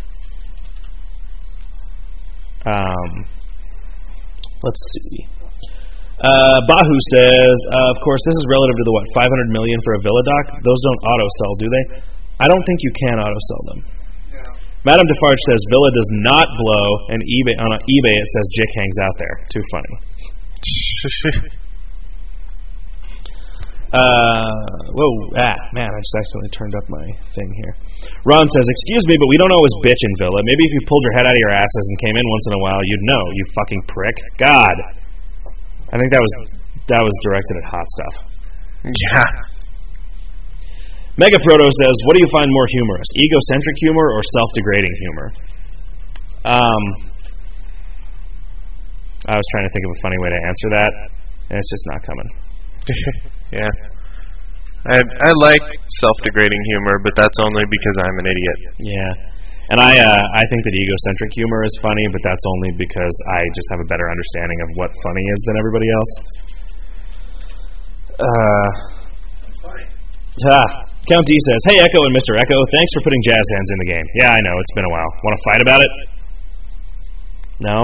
Um, let's see. Uh, Bahu says, uh, of course, this is relative to the, what, five hundred million for a Villa dock? Those don't auto-sell, do they? I don't think you can auto-sell them. Madame Defarge says Villa does not blow, and eBay on eBay it says Jick hangs out there. Too funny. uh, whoa, ah, man, I just accidentally turned up my thing here. Ron says, excuse me, but we don't always bitch in Villa. Maybe if you pulled your head out of your asses and came in once in a while, you'd know, you fucking prick. God. I think that was that was directed at Hot Stuff. Yeah. Mega Proto says, what do you find more humorous, egocentric humor or self-degrading humor? Um, I was trying to think of a funny way to answer that, and it's just not coming. Yeah. I I like self-degrading humor, but that's only because I'm an idiot. Yeah. And I uh, I think that egocentric humor is funny, but that's only because I just have a better understanding of what funny is than everybody else. Uh, That's funny. ah. Count D says, hey Echo and Mister Echo, thanks for putting Jazz Hands in the game. Yeah, I know, it's been a while. Want to fight about it? No?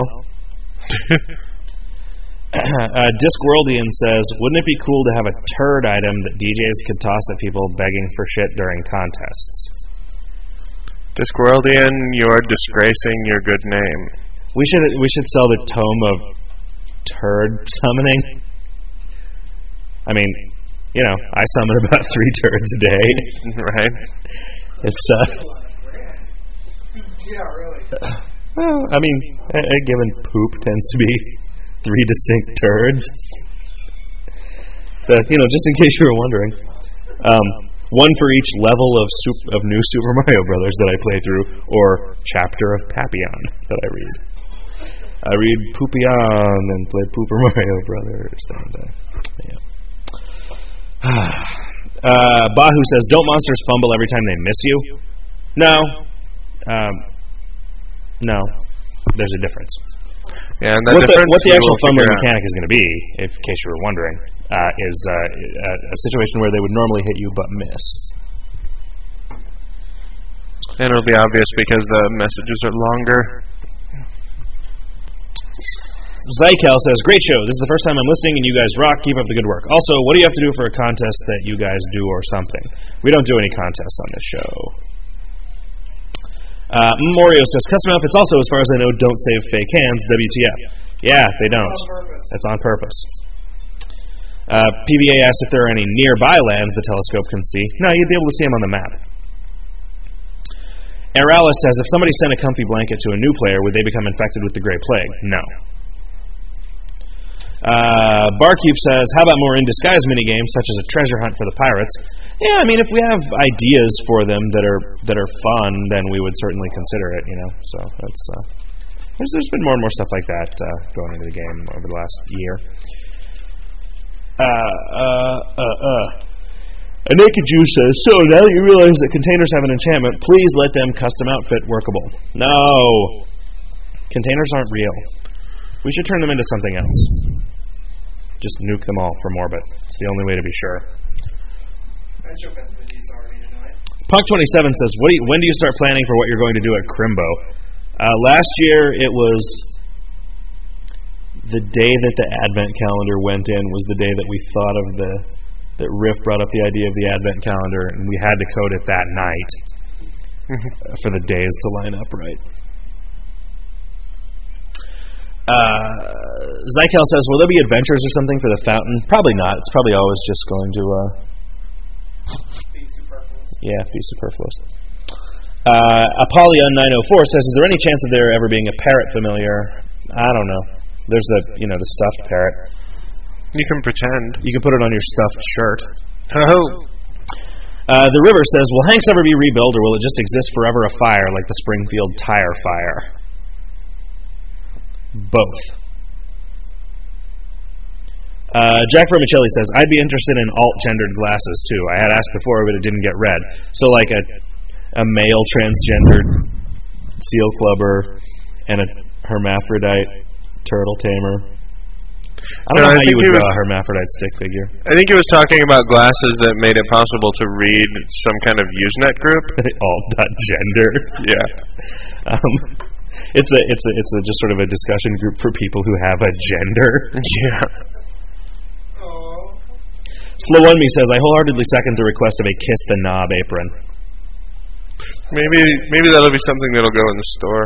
uh, Discworldian says, wouldn't it be cool to have a turd item that D Js could toss at people begging for shit during contests? Discworldian, you're disgracing your good name. We should we should sell the tome of turd summoning. I mean, you know, I summon about three turds a day. Right. It's, uh... Yeah, really. Well, I mean, a, a given poop tends to be three distinct turds. The, you know, just in case you were wondering. Um, one for each level of sup- of new Super Mario Brothers that I play through, or chapter of Papillon that I read. I read Papillon and play Super Mario Brothers. And, uh, yeah. uh, Bahu says, don't monsters fumble every time they miss you? No. Um, no. There's a difference. Yeah, and that what, the, difference what the we actual will fumbling figure out. mechanic is going to be, if, in case you were wondering, uh, is uh, a, a situation where they would normally hit you but miss. And it'll be obvious because the messages are longer. Zykel says, great show. This is the first time I'm listening, and you guys rock. Keep up the good work. Also, what do you have to do for a contest that you guys do or something? We don't do any contests on this show. Uh, Morio says, custom outfits also, as far as I know, don't save fake hands. W T F. Yeah, they don't. On purpose. That's on purpose. Uh, P B A asks if there are any nearby lands the telescope can see. No, you'd be able to see them on the map. Aralis says, if somebody sent a comfy blanket to a new player, would they become infected with the Great Plague? No. Uh, Barkeep says, how about more in-disguise minigames, such as a treasure hunt for the pirates? Yeah, I mean, if we have ideas for them that are that are fun, then we would certainly consider it, you know. So that's uh, there's, there's been more and more stuff like that uh, going into the game over the last year. Uh, uh, uh, uh. A Naked Jew says, so now that you realize that containers have an enchantment, please let them custom outfit workable. No. Containers aren't real. We should turn them into something else. Just nuke them all from orbit. It's the only way to be sure. That joke has been used already tonight. Punk twenty-seven says, what do you, when do you start planning for what you're going to do at Crimbo? Uh, last year, it was the day that the Advent calendar went in was the day that we thought of the, that Riff brought up the idea of the Advent calendar, and we had to code it that night for the days to line up right. Uh, Zykel says, will there be adventures or something for the fountain? Probably not. It's probably always just going to uh, Be superfluous. yeah, be superfluous. Uh, Apollyon nine oh four says, is there any chance of there ever being a parrot familiar? I don't know. There's the, you know, the stuffed parrot. You can pretend. You can put it on your stuffed shirt. Oh. Uh, the River says, will Hanks ever be rebuilt, or will it just exist forever afire like the Springfield tire fire? Both. Uh, Jack Vermicelli says, I'd be interested in alt-gendered glasses, too. I had asked before, but it didn't get read. So like a a male transgendered seal clubber and a hermaphrodite turtle tamer. I don't No, know I how you think would he draw was- a hermaphrodite stick figure. I think he was talking about glasses that made it possible to read some kind of Usenet group. Alt.gender. Yeah. Um, it's a it's a it's a just sort of a discussion group for people who have a gender. Yeah. Oh. Slow One Me says, I wholeheartedly second the request of a kiss the knob apron. Maybe maybe that'll be something that'll go in the store.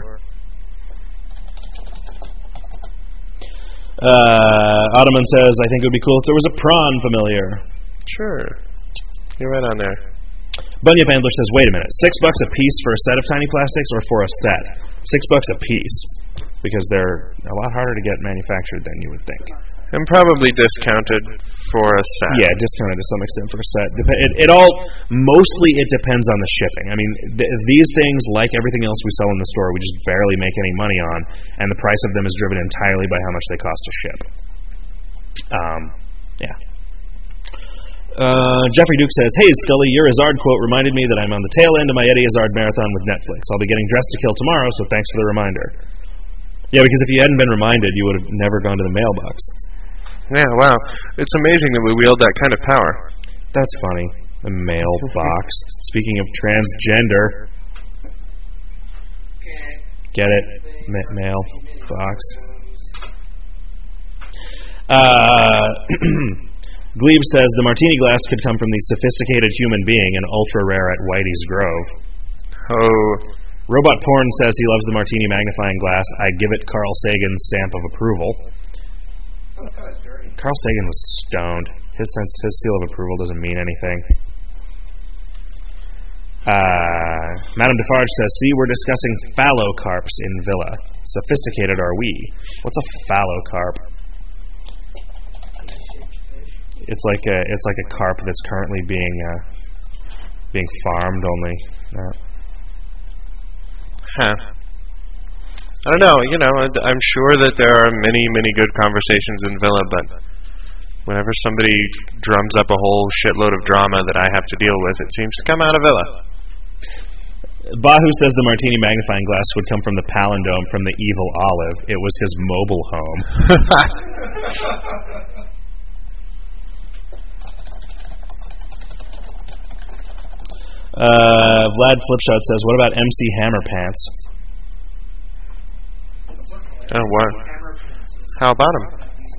Uh, Ottoman says, I think it would be cool if there was a prawn familiar. Sure. You're right on there. Bunyip Handler says, wait a minute, six bucks a piece for a set of tiny plastics or for a set? Six bucks a piece, because they're a lot harder to get manufactured than you would think. And probably discounted for a set. Yeah, discounted to some extent for a set. Dep- it, it all, mostly it depends on the shipping. I mean, th- these things, like everything else we sell in the store, we just barely make any money on, and the price of them is driven entirely by how much they cost to ship. Um, yeah. Uh, Jeffrey Duke says, hey, Scully, your Izzard quote reminded me that I'm on the tail end of my Eddie Izzard marathon with Netflix. I'll be getting Dressed to Kill tomorrow, so thanks for the reminder. Yeah, because if you hadn't been reminded, you would have never gone to the mailbox. Yeah, wow. It's amazing that we wield that kind of power. That's funny. The mailbox. Speaking of transgender. Get it? Ma- mail box. Uh, Glebe says the martini glass could come from the sophisticated human being, an ultra rare at Whitey's Grove. Oh. Robot Porn says he loves the martini magnifying glass. I give it Carl Sagan's stamp of approval. Sounds kind of dirty. Carl Sagan was stoned. His sense, his seal of approval doesn't mean anything. Uh, Madame Defarge says, see, we're discussing phallocarps in Villa. Sophisticated are we? What's a phallocarp? It's like a it's like a carp that's currently being uh, being farmed. Only. Uh, huh. I don't know. You know, I'm sure that there are many, many good conversations in Villa, but whenever somebody drums up a whole shitload of drama that I have to deal with, it seems to come out of Villa. Bahu says the Martini magnifying glass would come from the palindrome from the evil Olive. It was his mobile home. uh, Vlad Flipshot says, what about M C Hammer Pants? Oh, what? How about him?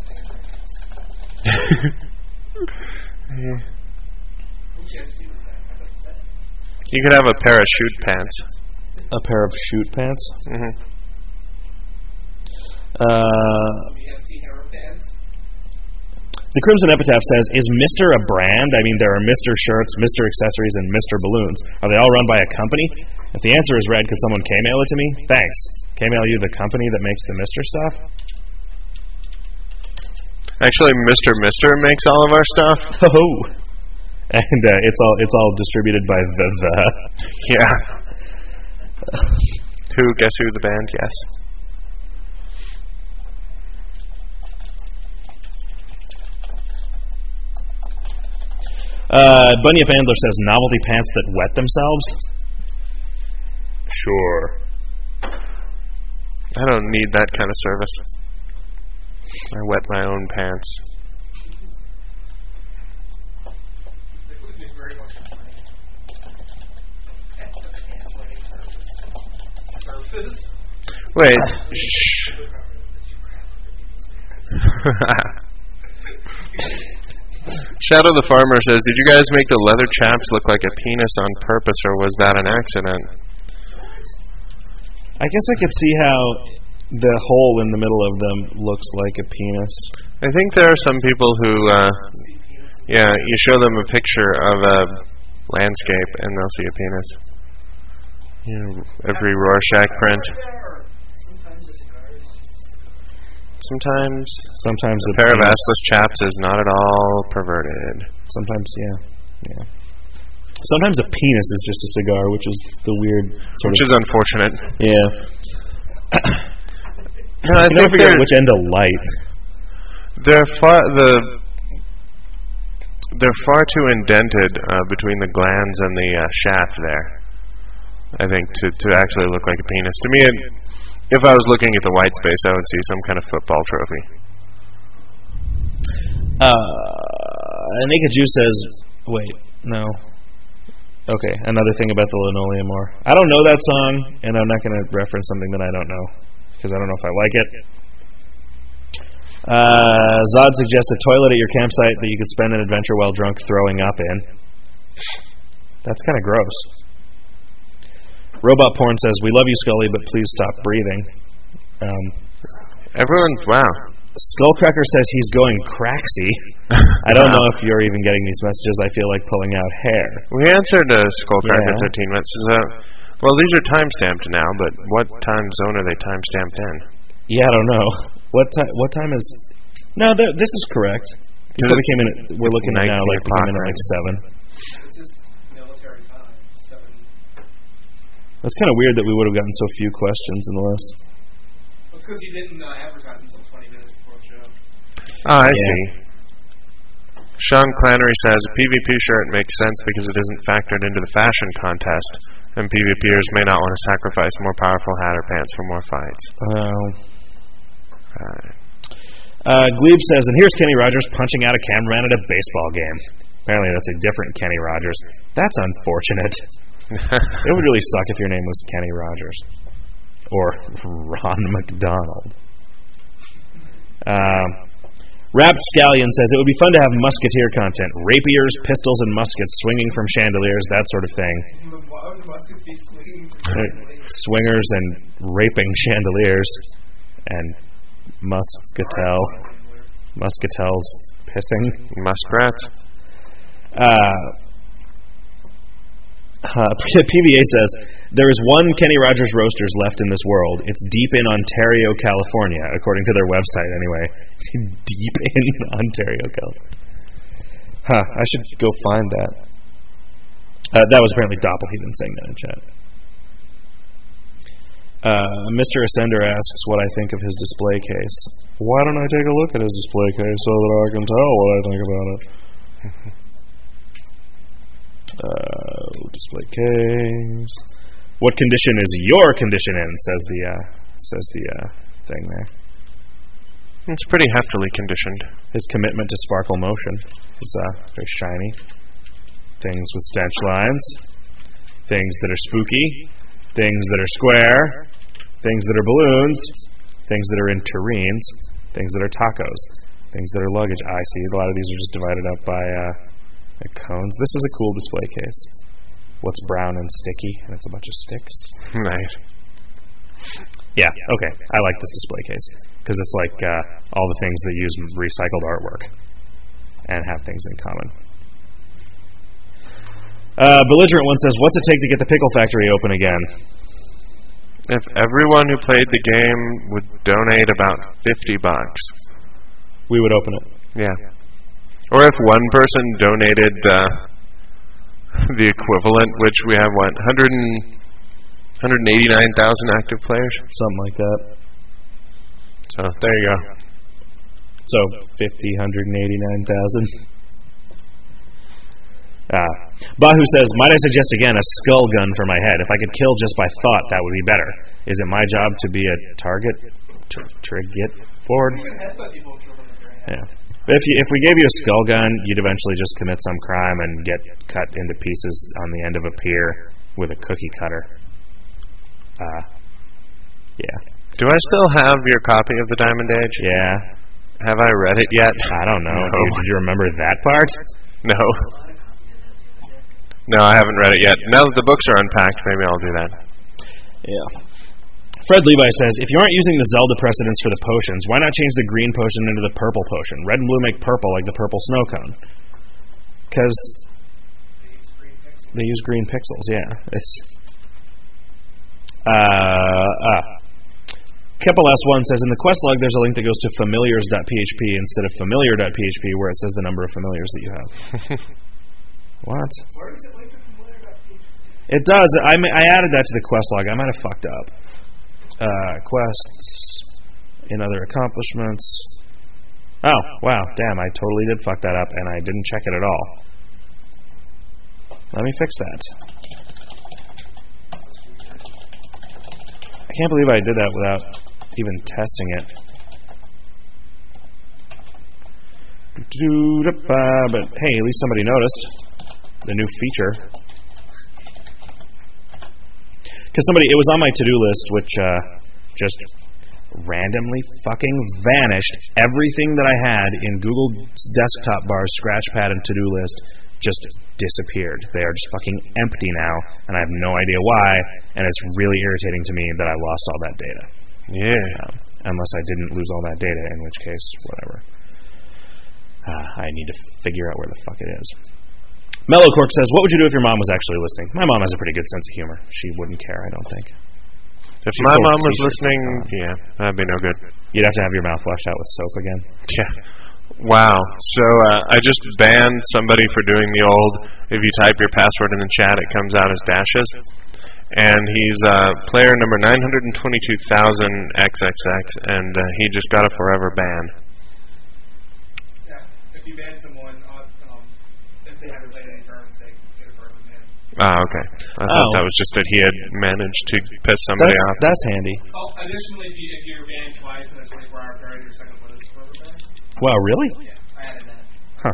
Yeah. You could have a pair of shoot pants. A pair of shoot pants? Mm-hmm. Uh, the Crimson Epitaph says, is Mister a brand? I mean, there are Mister shirts, Mister accessories, and Mister balloons. Are they all run by a company? If the answer is red, could someone K-mail it to me? Thanks. K-mail you the company that makes the Mister stuff? Actually, Mister Mister makes all of our stuff. Oh. And uh, it's all it's all distributed by the the. Yeah. Who? Guess who? The band? Yes. Uh, Bunyip Andler says novelty pants that wet themselves. Sure. I don't need that kind of service. I wet my own pants. Wait. Shh. Shadow the Farmer says, did you guys make the leather chaps look like a penis on purpose, or was that an accident? I guess I could see how the hole in the middle of them looks like a penis. I think there are some people who, uh, yeah, you show them a picture of a landscape and they'll see a penis. You know, every Rorschach print. Sometimes, sometimes a pair of assless chaps is not at all perverted. Sometimes, yeah, yeah. Sometimes a penis is just a cigar, which is the weird sort which of. Which is unfortunate. Yeah. No, I you never think figure out which end to light. They're far the. They're far too indented uh, between the glands and the uh, shaft there. I think to to actually look like a penis. To me, it, if I was looking at the white space, I would see some kind of football trophy. Uh, Naked Jew says, "Wait, no." Okay, another thing about the Linoleum War. I don't know that song, and I'm not going to reference something that I don't know because I don't know if I like it. Uh, Zod suggests a toilet at your campsite that you could spend an adventure while drunk throwing up in. That's kind of gross. Robot Porn says, we love you, Scully, but please stop breathing. Um, Everyone's, wow. Skullcracker says he's going cracksy. I don't wow. know if you're even getting these messages. I feel like pulling out hair. We answered uh, Skullcracker yeah. thirteen minutes. Uh, well, these are time-stamped now, but what time zone are they time-stamped in? Yeah, I don't know. What time? What time is? No, this is correct. These probably came in. At, we're looking at now like they came in at like seven. This is military time. Seven. That's kind of weird that we would have gotten so few questions in the list. Well, it's because you didn't uh, advertise until twenty minutes before the show. Oh, I yeah. see. Sean Clannery says a P V P shirt makes sense because it isn't factored into the fashion contest, and PvPers may not want to sacrifice more powerful Hatter pants for more fights. Oh. Right. Uh, Glebe says, and here's Kenny Rogers punching out a cameraman at a baseball game. Apparently that's a different Kenny Rogers. That's unfortunate. It would really suck if your name was Kenny Rogers. Or Ron McDonald. Um, Rapt Scallion says, it would be fun to have musketeer content. Rapiers, pistols, and muskets swinging from chandeliers, that sort of thing. Why would muskets be swinging from chandeliers? Swingers and raping chandeliers. And muscatel. Muscatels pissing. Muskrats. Uh, uh, P V A says, there is one Kenny Rogers Roasters left in this world. It's deep in Ontario, California, according to their website anyway. Deep in Ontario, California. Huh, I should go find that. Uh, that was apparently Doppelheden saying that in chat. Uh, Mister Ascender asks what I think of his display case. Why don't I take a look at his display case so that I can tell what I think about it? uh, display case. What condition is your condition in? Says the uh, says the uh, thing there. It's pretty heftily conditioned. His commitment to sparkle motion is uh, very shiny. Things with stench lines. Things that are spooky. Things that are square. Things that are balloons. Things that are in tureens. Things that are tacos. Things that are luggage. I see. A lot of these are just divided up by uh, cones. This is a cool display case. What's brown and sticky? And it's a bunch of sticks. Nice. Yeah, okay. I like this display case because it's like uh, all the things that use recycled artwork and have things in common. Uh, Belligerent one says, what's it take to get the Pickle Factory open again? If everyone who played the game would donate about fifty bucks, we would open it. Yeah. Or if one person donated uh, the equivalent, which we have, what, one hundred one hundred eighty-nine thousand active players? Something like that. So, there you go. So, fifty, one hundred eighty-nine thousand. Ah. Bahu says, might I suggest again a skull gun for my head? If I could kill just by thought, that would be better. Is it my job to be a target? Tr- Trigget forward? Yeah. But if you, if we gave you a skull gun, you'd eventually just commit some crime and get cut into pieces on the end of a pier with a cookie cutter. Uh, yeah. Do I still have your copy of The Diamond Age? Yeah. Have I read it yet? I don't know. No. Did, did you remember that part? No. No, I haven't read it yet. Now that the books are unpacked, maybe I'll do that. Yeah. Fred Levi says, if you aren't using the Zelda precedents for the potions, why not change the green potion into the purple potion? Red and blue make purple like the purple snow cone. Because they use green pixels, yeah. It's... Uh, uh. Keppel S one says, in the quest log there's a link that goes to familiars dot p h p instead of familiar dot p h p where it says the number of familiars that you have. What? Where does it link to familiar dot p h p? It does. I, I added that to the quest log. I might have fucked up. Uh, quests, in other accomplishments. Oh, wow, damn, I totally did fuck that up, and I didn't check it at all. Let me fix that. I can't believe I did that without even testing it. But hey, at least somebody noticed the new feature. Because somebody, it was on my to-do list, which uh, just randomly fucking vanished. Everything that I had in Google desktop bars, scratchpad, and to-do list just disappeared. They are just fucking empty now, and I have no idea why, and it's really irritating to me that I lost all that data. Yeah. Um, unless I didn't lose all that data, in which case, whatever. Uh, I need to figure out where the fuck it is. Mellow Cork says, what would you do if your mom was actually listening? My mom has a pretty good sense of humor. She wouldn't care, I don't think. If She's my sold mom was t-shirts listening, and stuff. yeah, that'd be no good. You'd have to have your mouth washed out with soap again. Yeah. Wow. So uh, I just banned somebody for doing the old, if you type your password in the chat, it comes out as dashes. And he's uh, player number nine hundred twenty-two thousand triple X, and uh, he just got a forever ban. Yeah, if you ban someone, uh, um, if they haven't played any tournaments, they get a forever ban. Ah, okay. I Oh. thought that was just that he had managed to piss somebody That's, off. that's handy. Oh, additionally, if, you, if you're banned twice in a twenty-four hour period, your second one is a forever ban. Wow, really? Yeah, I added that. Huh.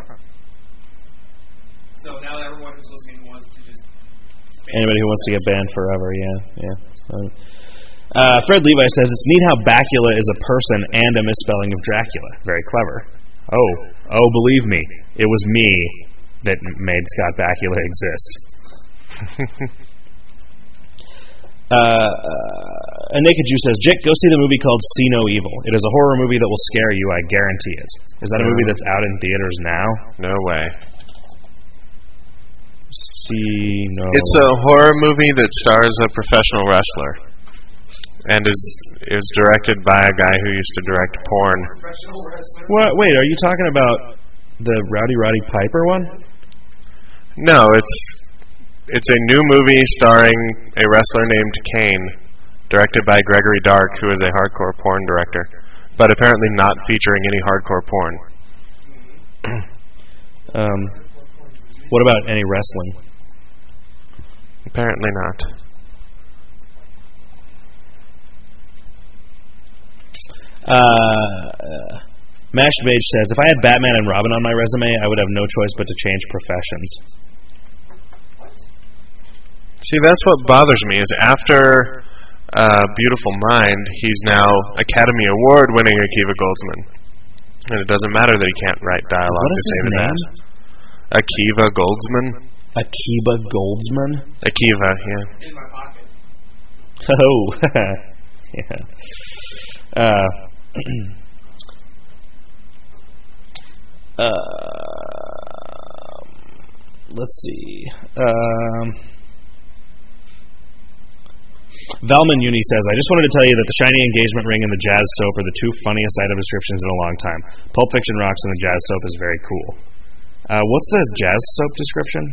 So now everyone who's listening wants to just... Anybody who wants to get banned forever, yeah, yeah. So, uh, Fred Levi says, it's neat how Bacula is a person and a misspelling of Dracula. Very clever. Oh, oh, believe me, it was me that made Scott Bakula exist. uh, uh, a Naked Jew says, Jake, go see the movie called See No Evil. It is a horror movie that will scare you, I guarantee it. Is that a movie that's out in theaters now? No way. See No... It's a horror movie that stars a professional wrestler and is is directed by a guy who used to direct porn. Professional wrestler. What? Wait, are you talking about The Rowdy Roddy Piper one? No, it's it's a new movie starring a wrestler named Kane, directed by Gregory Dark, who is a hardcore porn director, but apparently not featuring any hardcore porn. um, what about any wrestling? Apparently not. Uh, Mashed Mage says, if I had Batman and Robin on my resume, I would have no choice but to change professions. See, that's what bothers me, is after uh, Beautiful Mind, he's now Academy Award-winning Akiva Goldsman. And it doesn't matter that he can't write dialogue what to is save his his name? ass. Akiva Goldsman? Akiva Goldsman? Akiva, yeah. In my pocket. Oh, yeah. Uh, uh, let's see. Um, Valman Uni says, I just wanted to tell you that the shiny engagement ring and the jazz soap are the two funniest item descriptions in a long time. Pulp Fiction rocks and the jazz soap is very cool. Uh, what's the jazz soap description?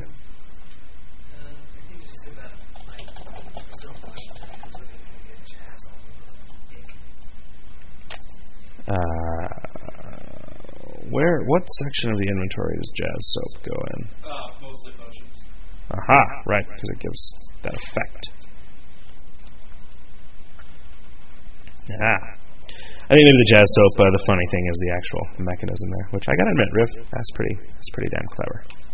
Uh, where? What section of the inventory does jazz soap go in? Uh, mostly potions. Aha, right, because it gives that effect. Ah. I think maybe the jazz soap, uh, the funny thing is the actual mechanism there, which I gotta admit, Riff, that's pretty, that's pretty damn clever.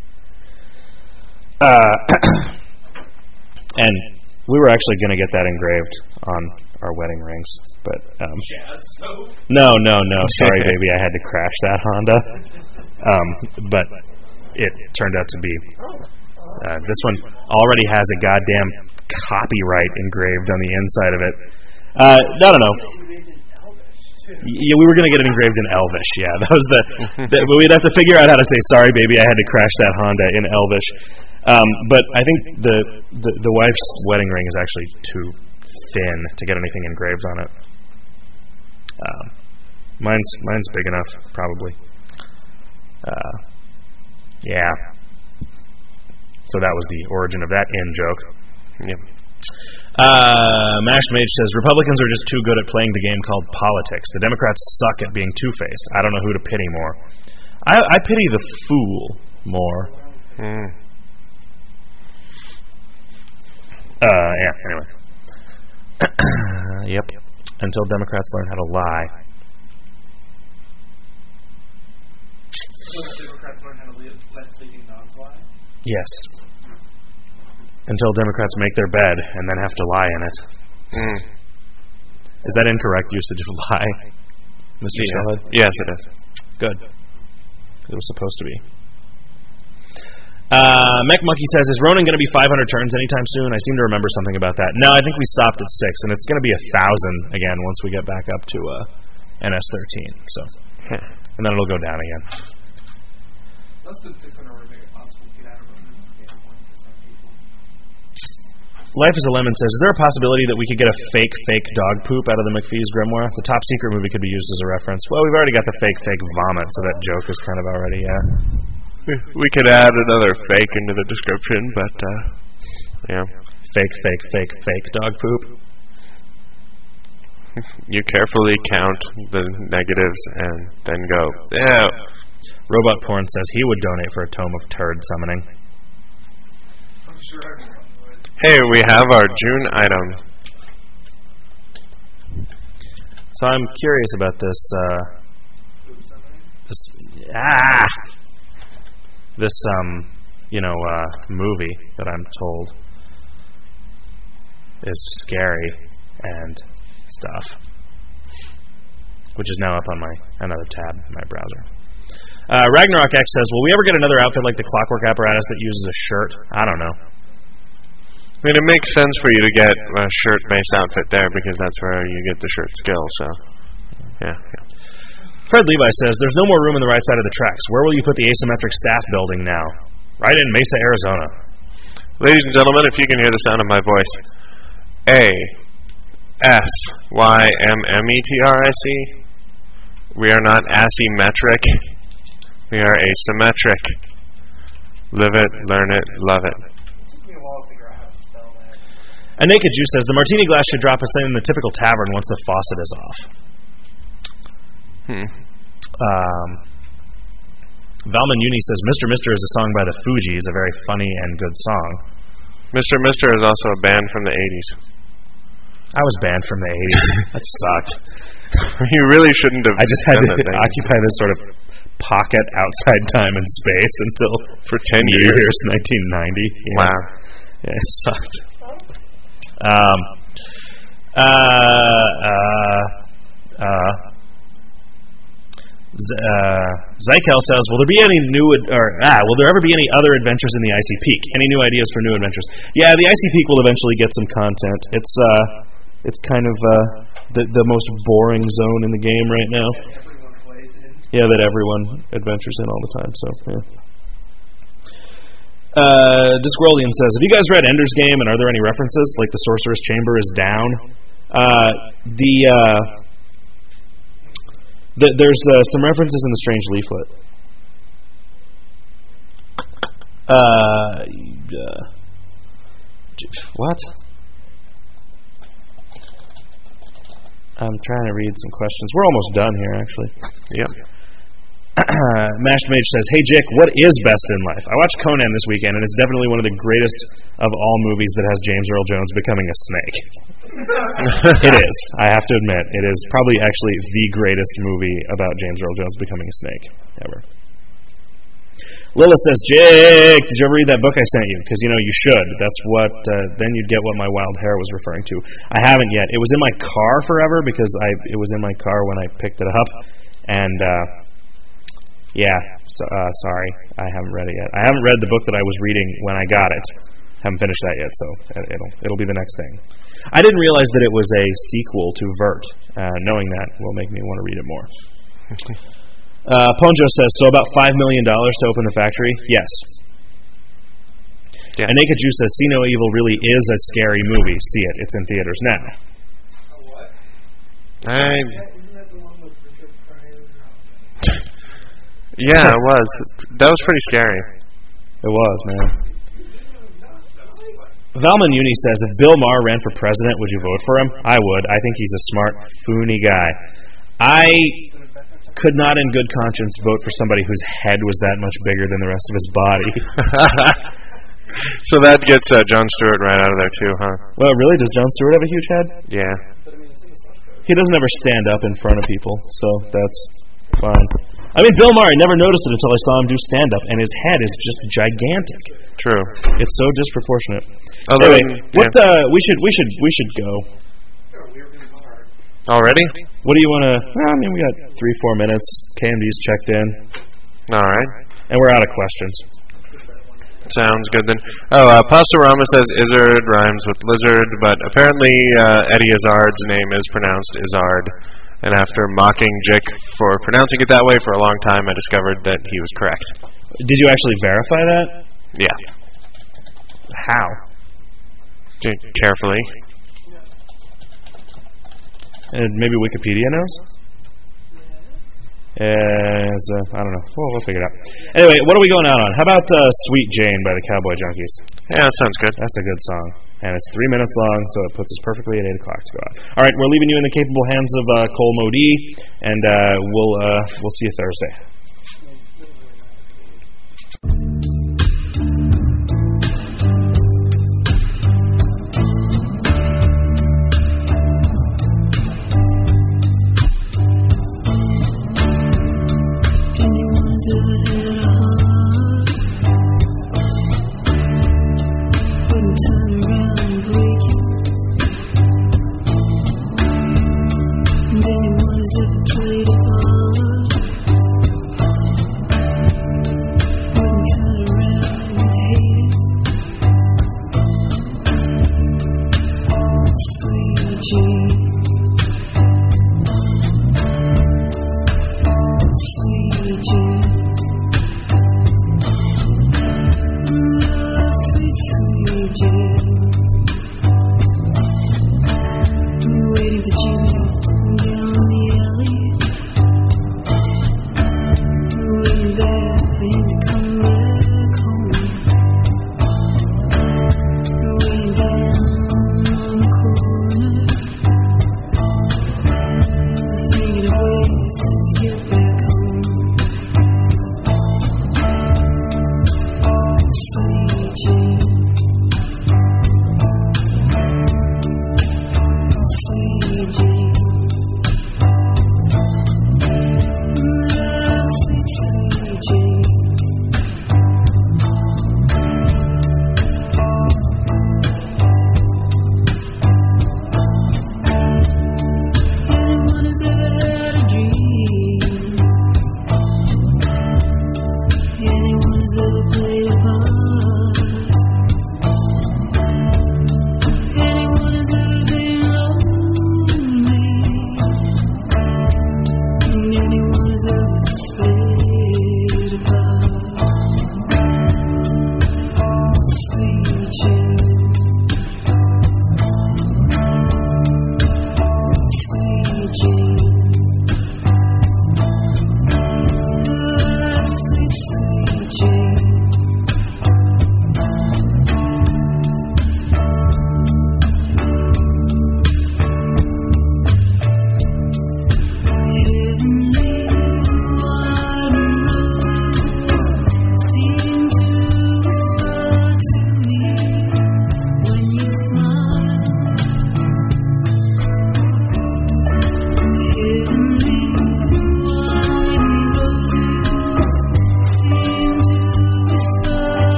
Uh, and we were actually gonna get that engraved on our wedding rings, but um, Jazz soap? no, no, no, sorry, baby, I had to crash that Honda. Um, but it turned out to be uh, this one already has a goddamn copyright engraved on the inside of it. Uh, I don't know. Yeah, we were gonna get it engraved in Elvish. Yeah, that was the. the but we'd have to figure out how to say "Sorry, baby, I had to crash that Honda" in Elvish. Um, but I think the, the the wife's wedding ring is actually too thin to get anything engraved on it. Uh, mine's mine's big enough, probably. Uh, yeah. So that was the origin of that in joke. Yep. Uh, Mashed Mage says, Republicans are just too good at playing the game called politics. The Democrats suck at being two-faced. I don't know who to pity more. I, I pity the fool more. Mm. Uh, yeah, anyway. Yep. Until Democrats learn how to lie. So Democrats learn how to let sleeping dogs lie? Yes. Until Democrats make their bed and then have to lie in it. Mm. Is that incorrect usage of lie, Mister Yeah. Skullhead? Yes, it is. Good. It was supposed to be. Uh, Mech Monkey says, is Ronin going to be five hundred turns anytime soon? I seem to remember something about that. No, I think we stopped at six, and it's going to be a thousand again once we get back up to uh, N S thirteen. So, and then it'll go down again. Less than six hundred would make it possible to get out of Ronin. Life is a Lemon says, is there a possibility that we could get a fake, fake dog poop out of the McPhee's grimoire? The Top Secret movie could be used as a reference. Well, we've already got the fake, fake vomit, so that joke is kind of already, yeah. We could add another fake into the description, but, uh, yeah. Fake, fake, fake, fake dog poop. You carefully count the negatives and then go, ew. Robot Porn says he would donate for a tome of turd summoning. I'm sure everyone would. Hey, we have our June item. So I'm curious about this, uh, this, ah, this, um, you know, uh, movie that I'm told is scary and stuff, which is now up on my, another tab in my browser. Uh, Ragnarok X says, will we ever get another outfit like the Clockwork Apparatus that uses a shirt? I don't know. I mean, it makes sense for you to get a shirt-based outfit there because that's where you get the shirt skill, so, yeah. yeah. Fred Levi says, there's no more room on the right side of the tracks. Where will you put the asymmetric staff building now? Right in Mesa, Arizona. Ladies and gentlemen, if you can hear the sound of my voice, A S Y M M E T R I C. We are not asymmetric. We are asymmetric. Live it, learn it, love it. A Naked Juice says, the martini glass should drop us in the typical tavern once the faucet is off. Hmm. Um, Valman Uni says, Mister Mister is a song by the Fugees, a very funny and good song. Mister Mister is also a band from the eighties. I was banned from the eighties. That sucked. You really shouldn't have. I just had done to that thing. occupy this sort of pocket outside time and space until for ten New years, Year's nineteen ninety. Yeah. Wow. Yeah, it sucked. Um. Uh. Uh. Uh. Z- uh, Zykel says, will there be any new ad- or ah, will there ever be any other adventures in the Icy Peak? Any new ideas for new adventures? Yeah, the Icy Peak will eventually get some content. It's uh, it's kind of uh, the the most boring zone in the game right now. Yeah, that everyone adventures in all the time. So yeah. Uh, Discworldian says, have you guys read Ender's Game, and are there any references like the Sorcerer's Chamber is down? Uh, the uh. The, there's uh, some references in the Strange Leaflet. Uh, uh, what? I'm trying to read some questions. We're almost done here, actually. Yep. Mashed Mage says, hey, Jick, what is best in life? I watched Conan this weekend, and it's definitely one of the greatest of all movies that has James Earl Jones becoming a snake. It is. I have to admit, it is probably actually the greatest movie about James Earl Jones becoming a snake ever. Lila says, Jake, did you ever read that book I sent you? Because, you know, you should. That's what, uh, then you'd get what my wild hair was referring to. I haven't yet. It was in my car forever because I it was in my car when I picked it up. And, uh, yeah, so, uh, sorry. I haven't read it yet. I haven't read the book that I was reading when I got it. Haven't finished that yet, so it'll it'll be the next thing. I didn't realize that it was a sequel to Vert. Uh, knowing that will make me want to read it more. uh, Ponjo says, so about five million dollars to open the factory? Yes. Yeah. And Naked Juice says, See No Evil really is a scary movie. See it. It's in theaters now. I... Yeah, it was. That was pretty scary. It was, man. Valman Uni says, if Bill Maher ran for president, would you vote for him? I would. I think he's a smart, foony guy. I could not in good conscience vote for somebody whose head was that much bigger than the rest of his body. So that gets uh, Jon Stewart right out of there, too, huh? Well, really? Does Jon Stewart have a huge head? Yeah. He doesn't ever stand up in front of people, so that's fine. I mean, Bill Maher, I never noticed it until I saw him do stand-up, and his head is just gigantic. True. It's so disproportionate. Although, anyway, what yeah. uh, we should we should we should go. Already? What do you want to? Well, I mean, we got three four minutes. K M D's checked in. All right. And we're out of questions. Sounds good then. Oh, uh, Pastorama says Izzard rhymes with lizard, but apparently uh, Eddie Izzard's name is pronounced Izzard. And after mocking Jick for pronouncing it that way for a long time, I discovered that he was correct. Did you actually verify that? Yeah. How? Carefully. And maybe Wikipedia knows? Uh, so, I don't know. Well, we'll figure it out. Anyway, what are we going out on? How about uh, Sweet Jane by the Cowboy Junkies? Yeah, that sounds good. That's a good song. And it's three minutes long, so it puts us perfectly at eight o'clock to go out. All right, we're leaving you in the capable hands of uh, Cole Modee, and uh, we'll uh, we'll see you Thursday.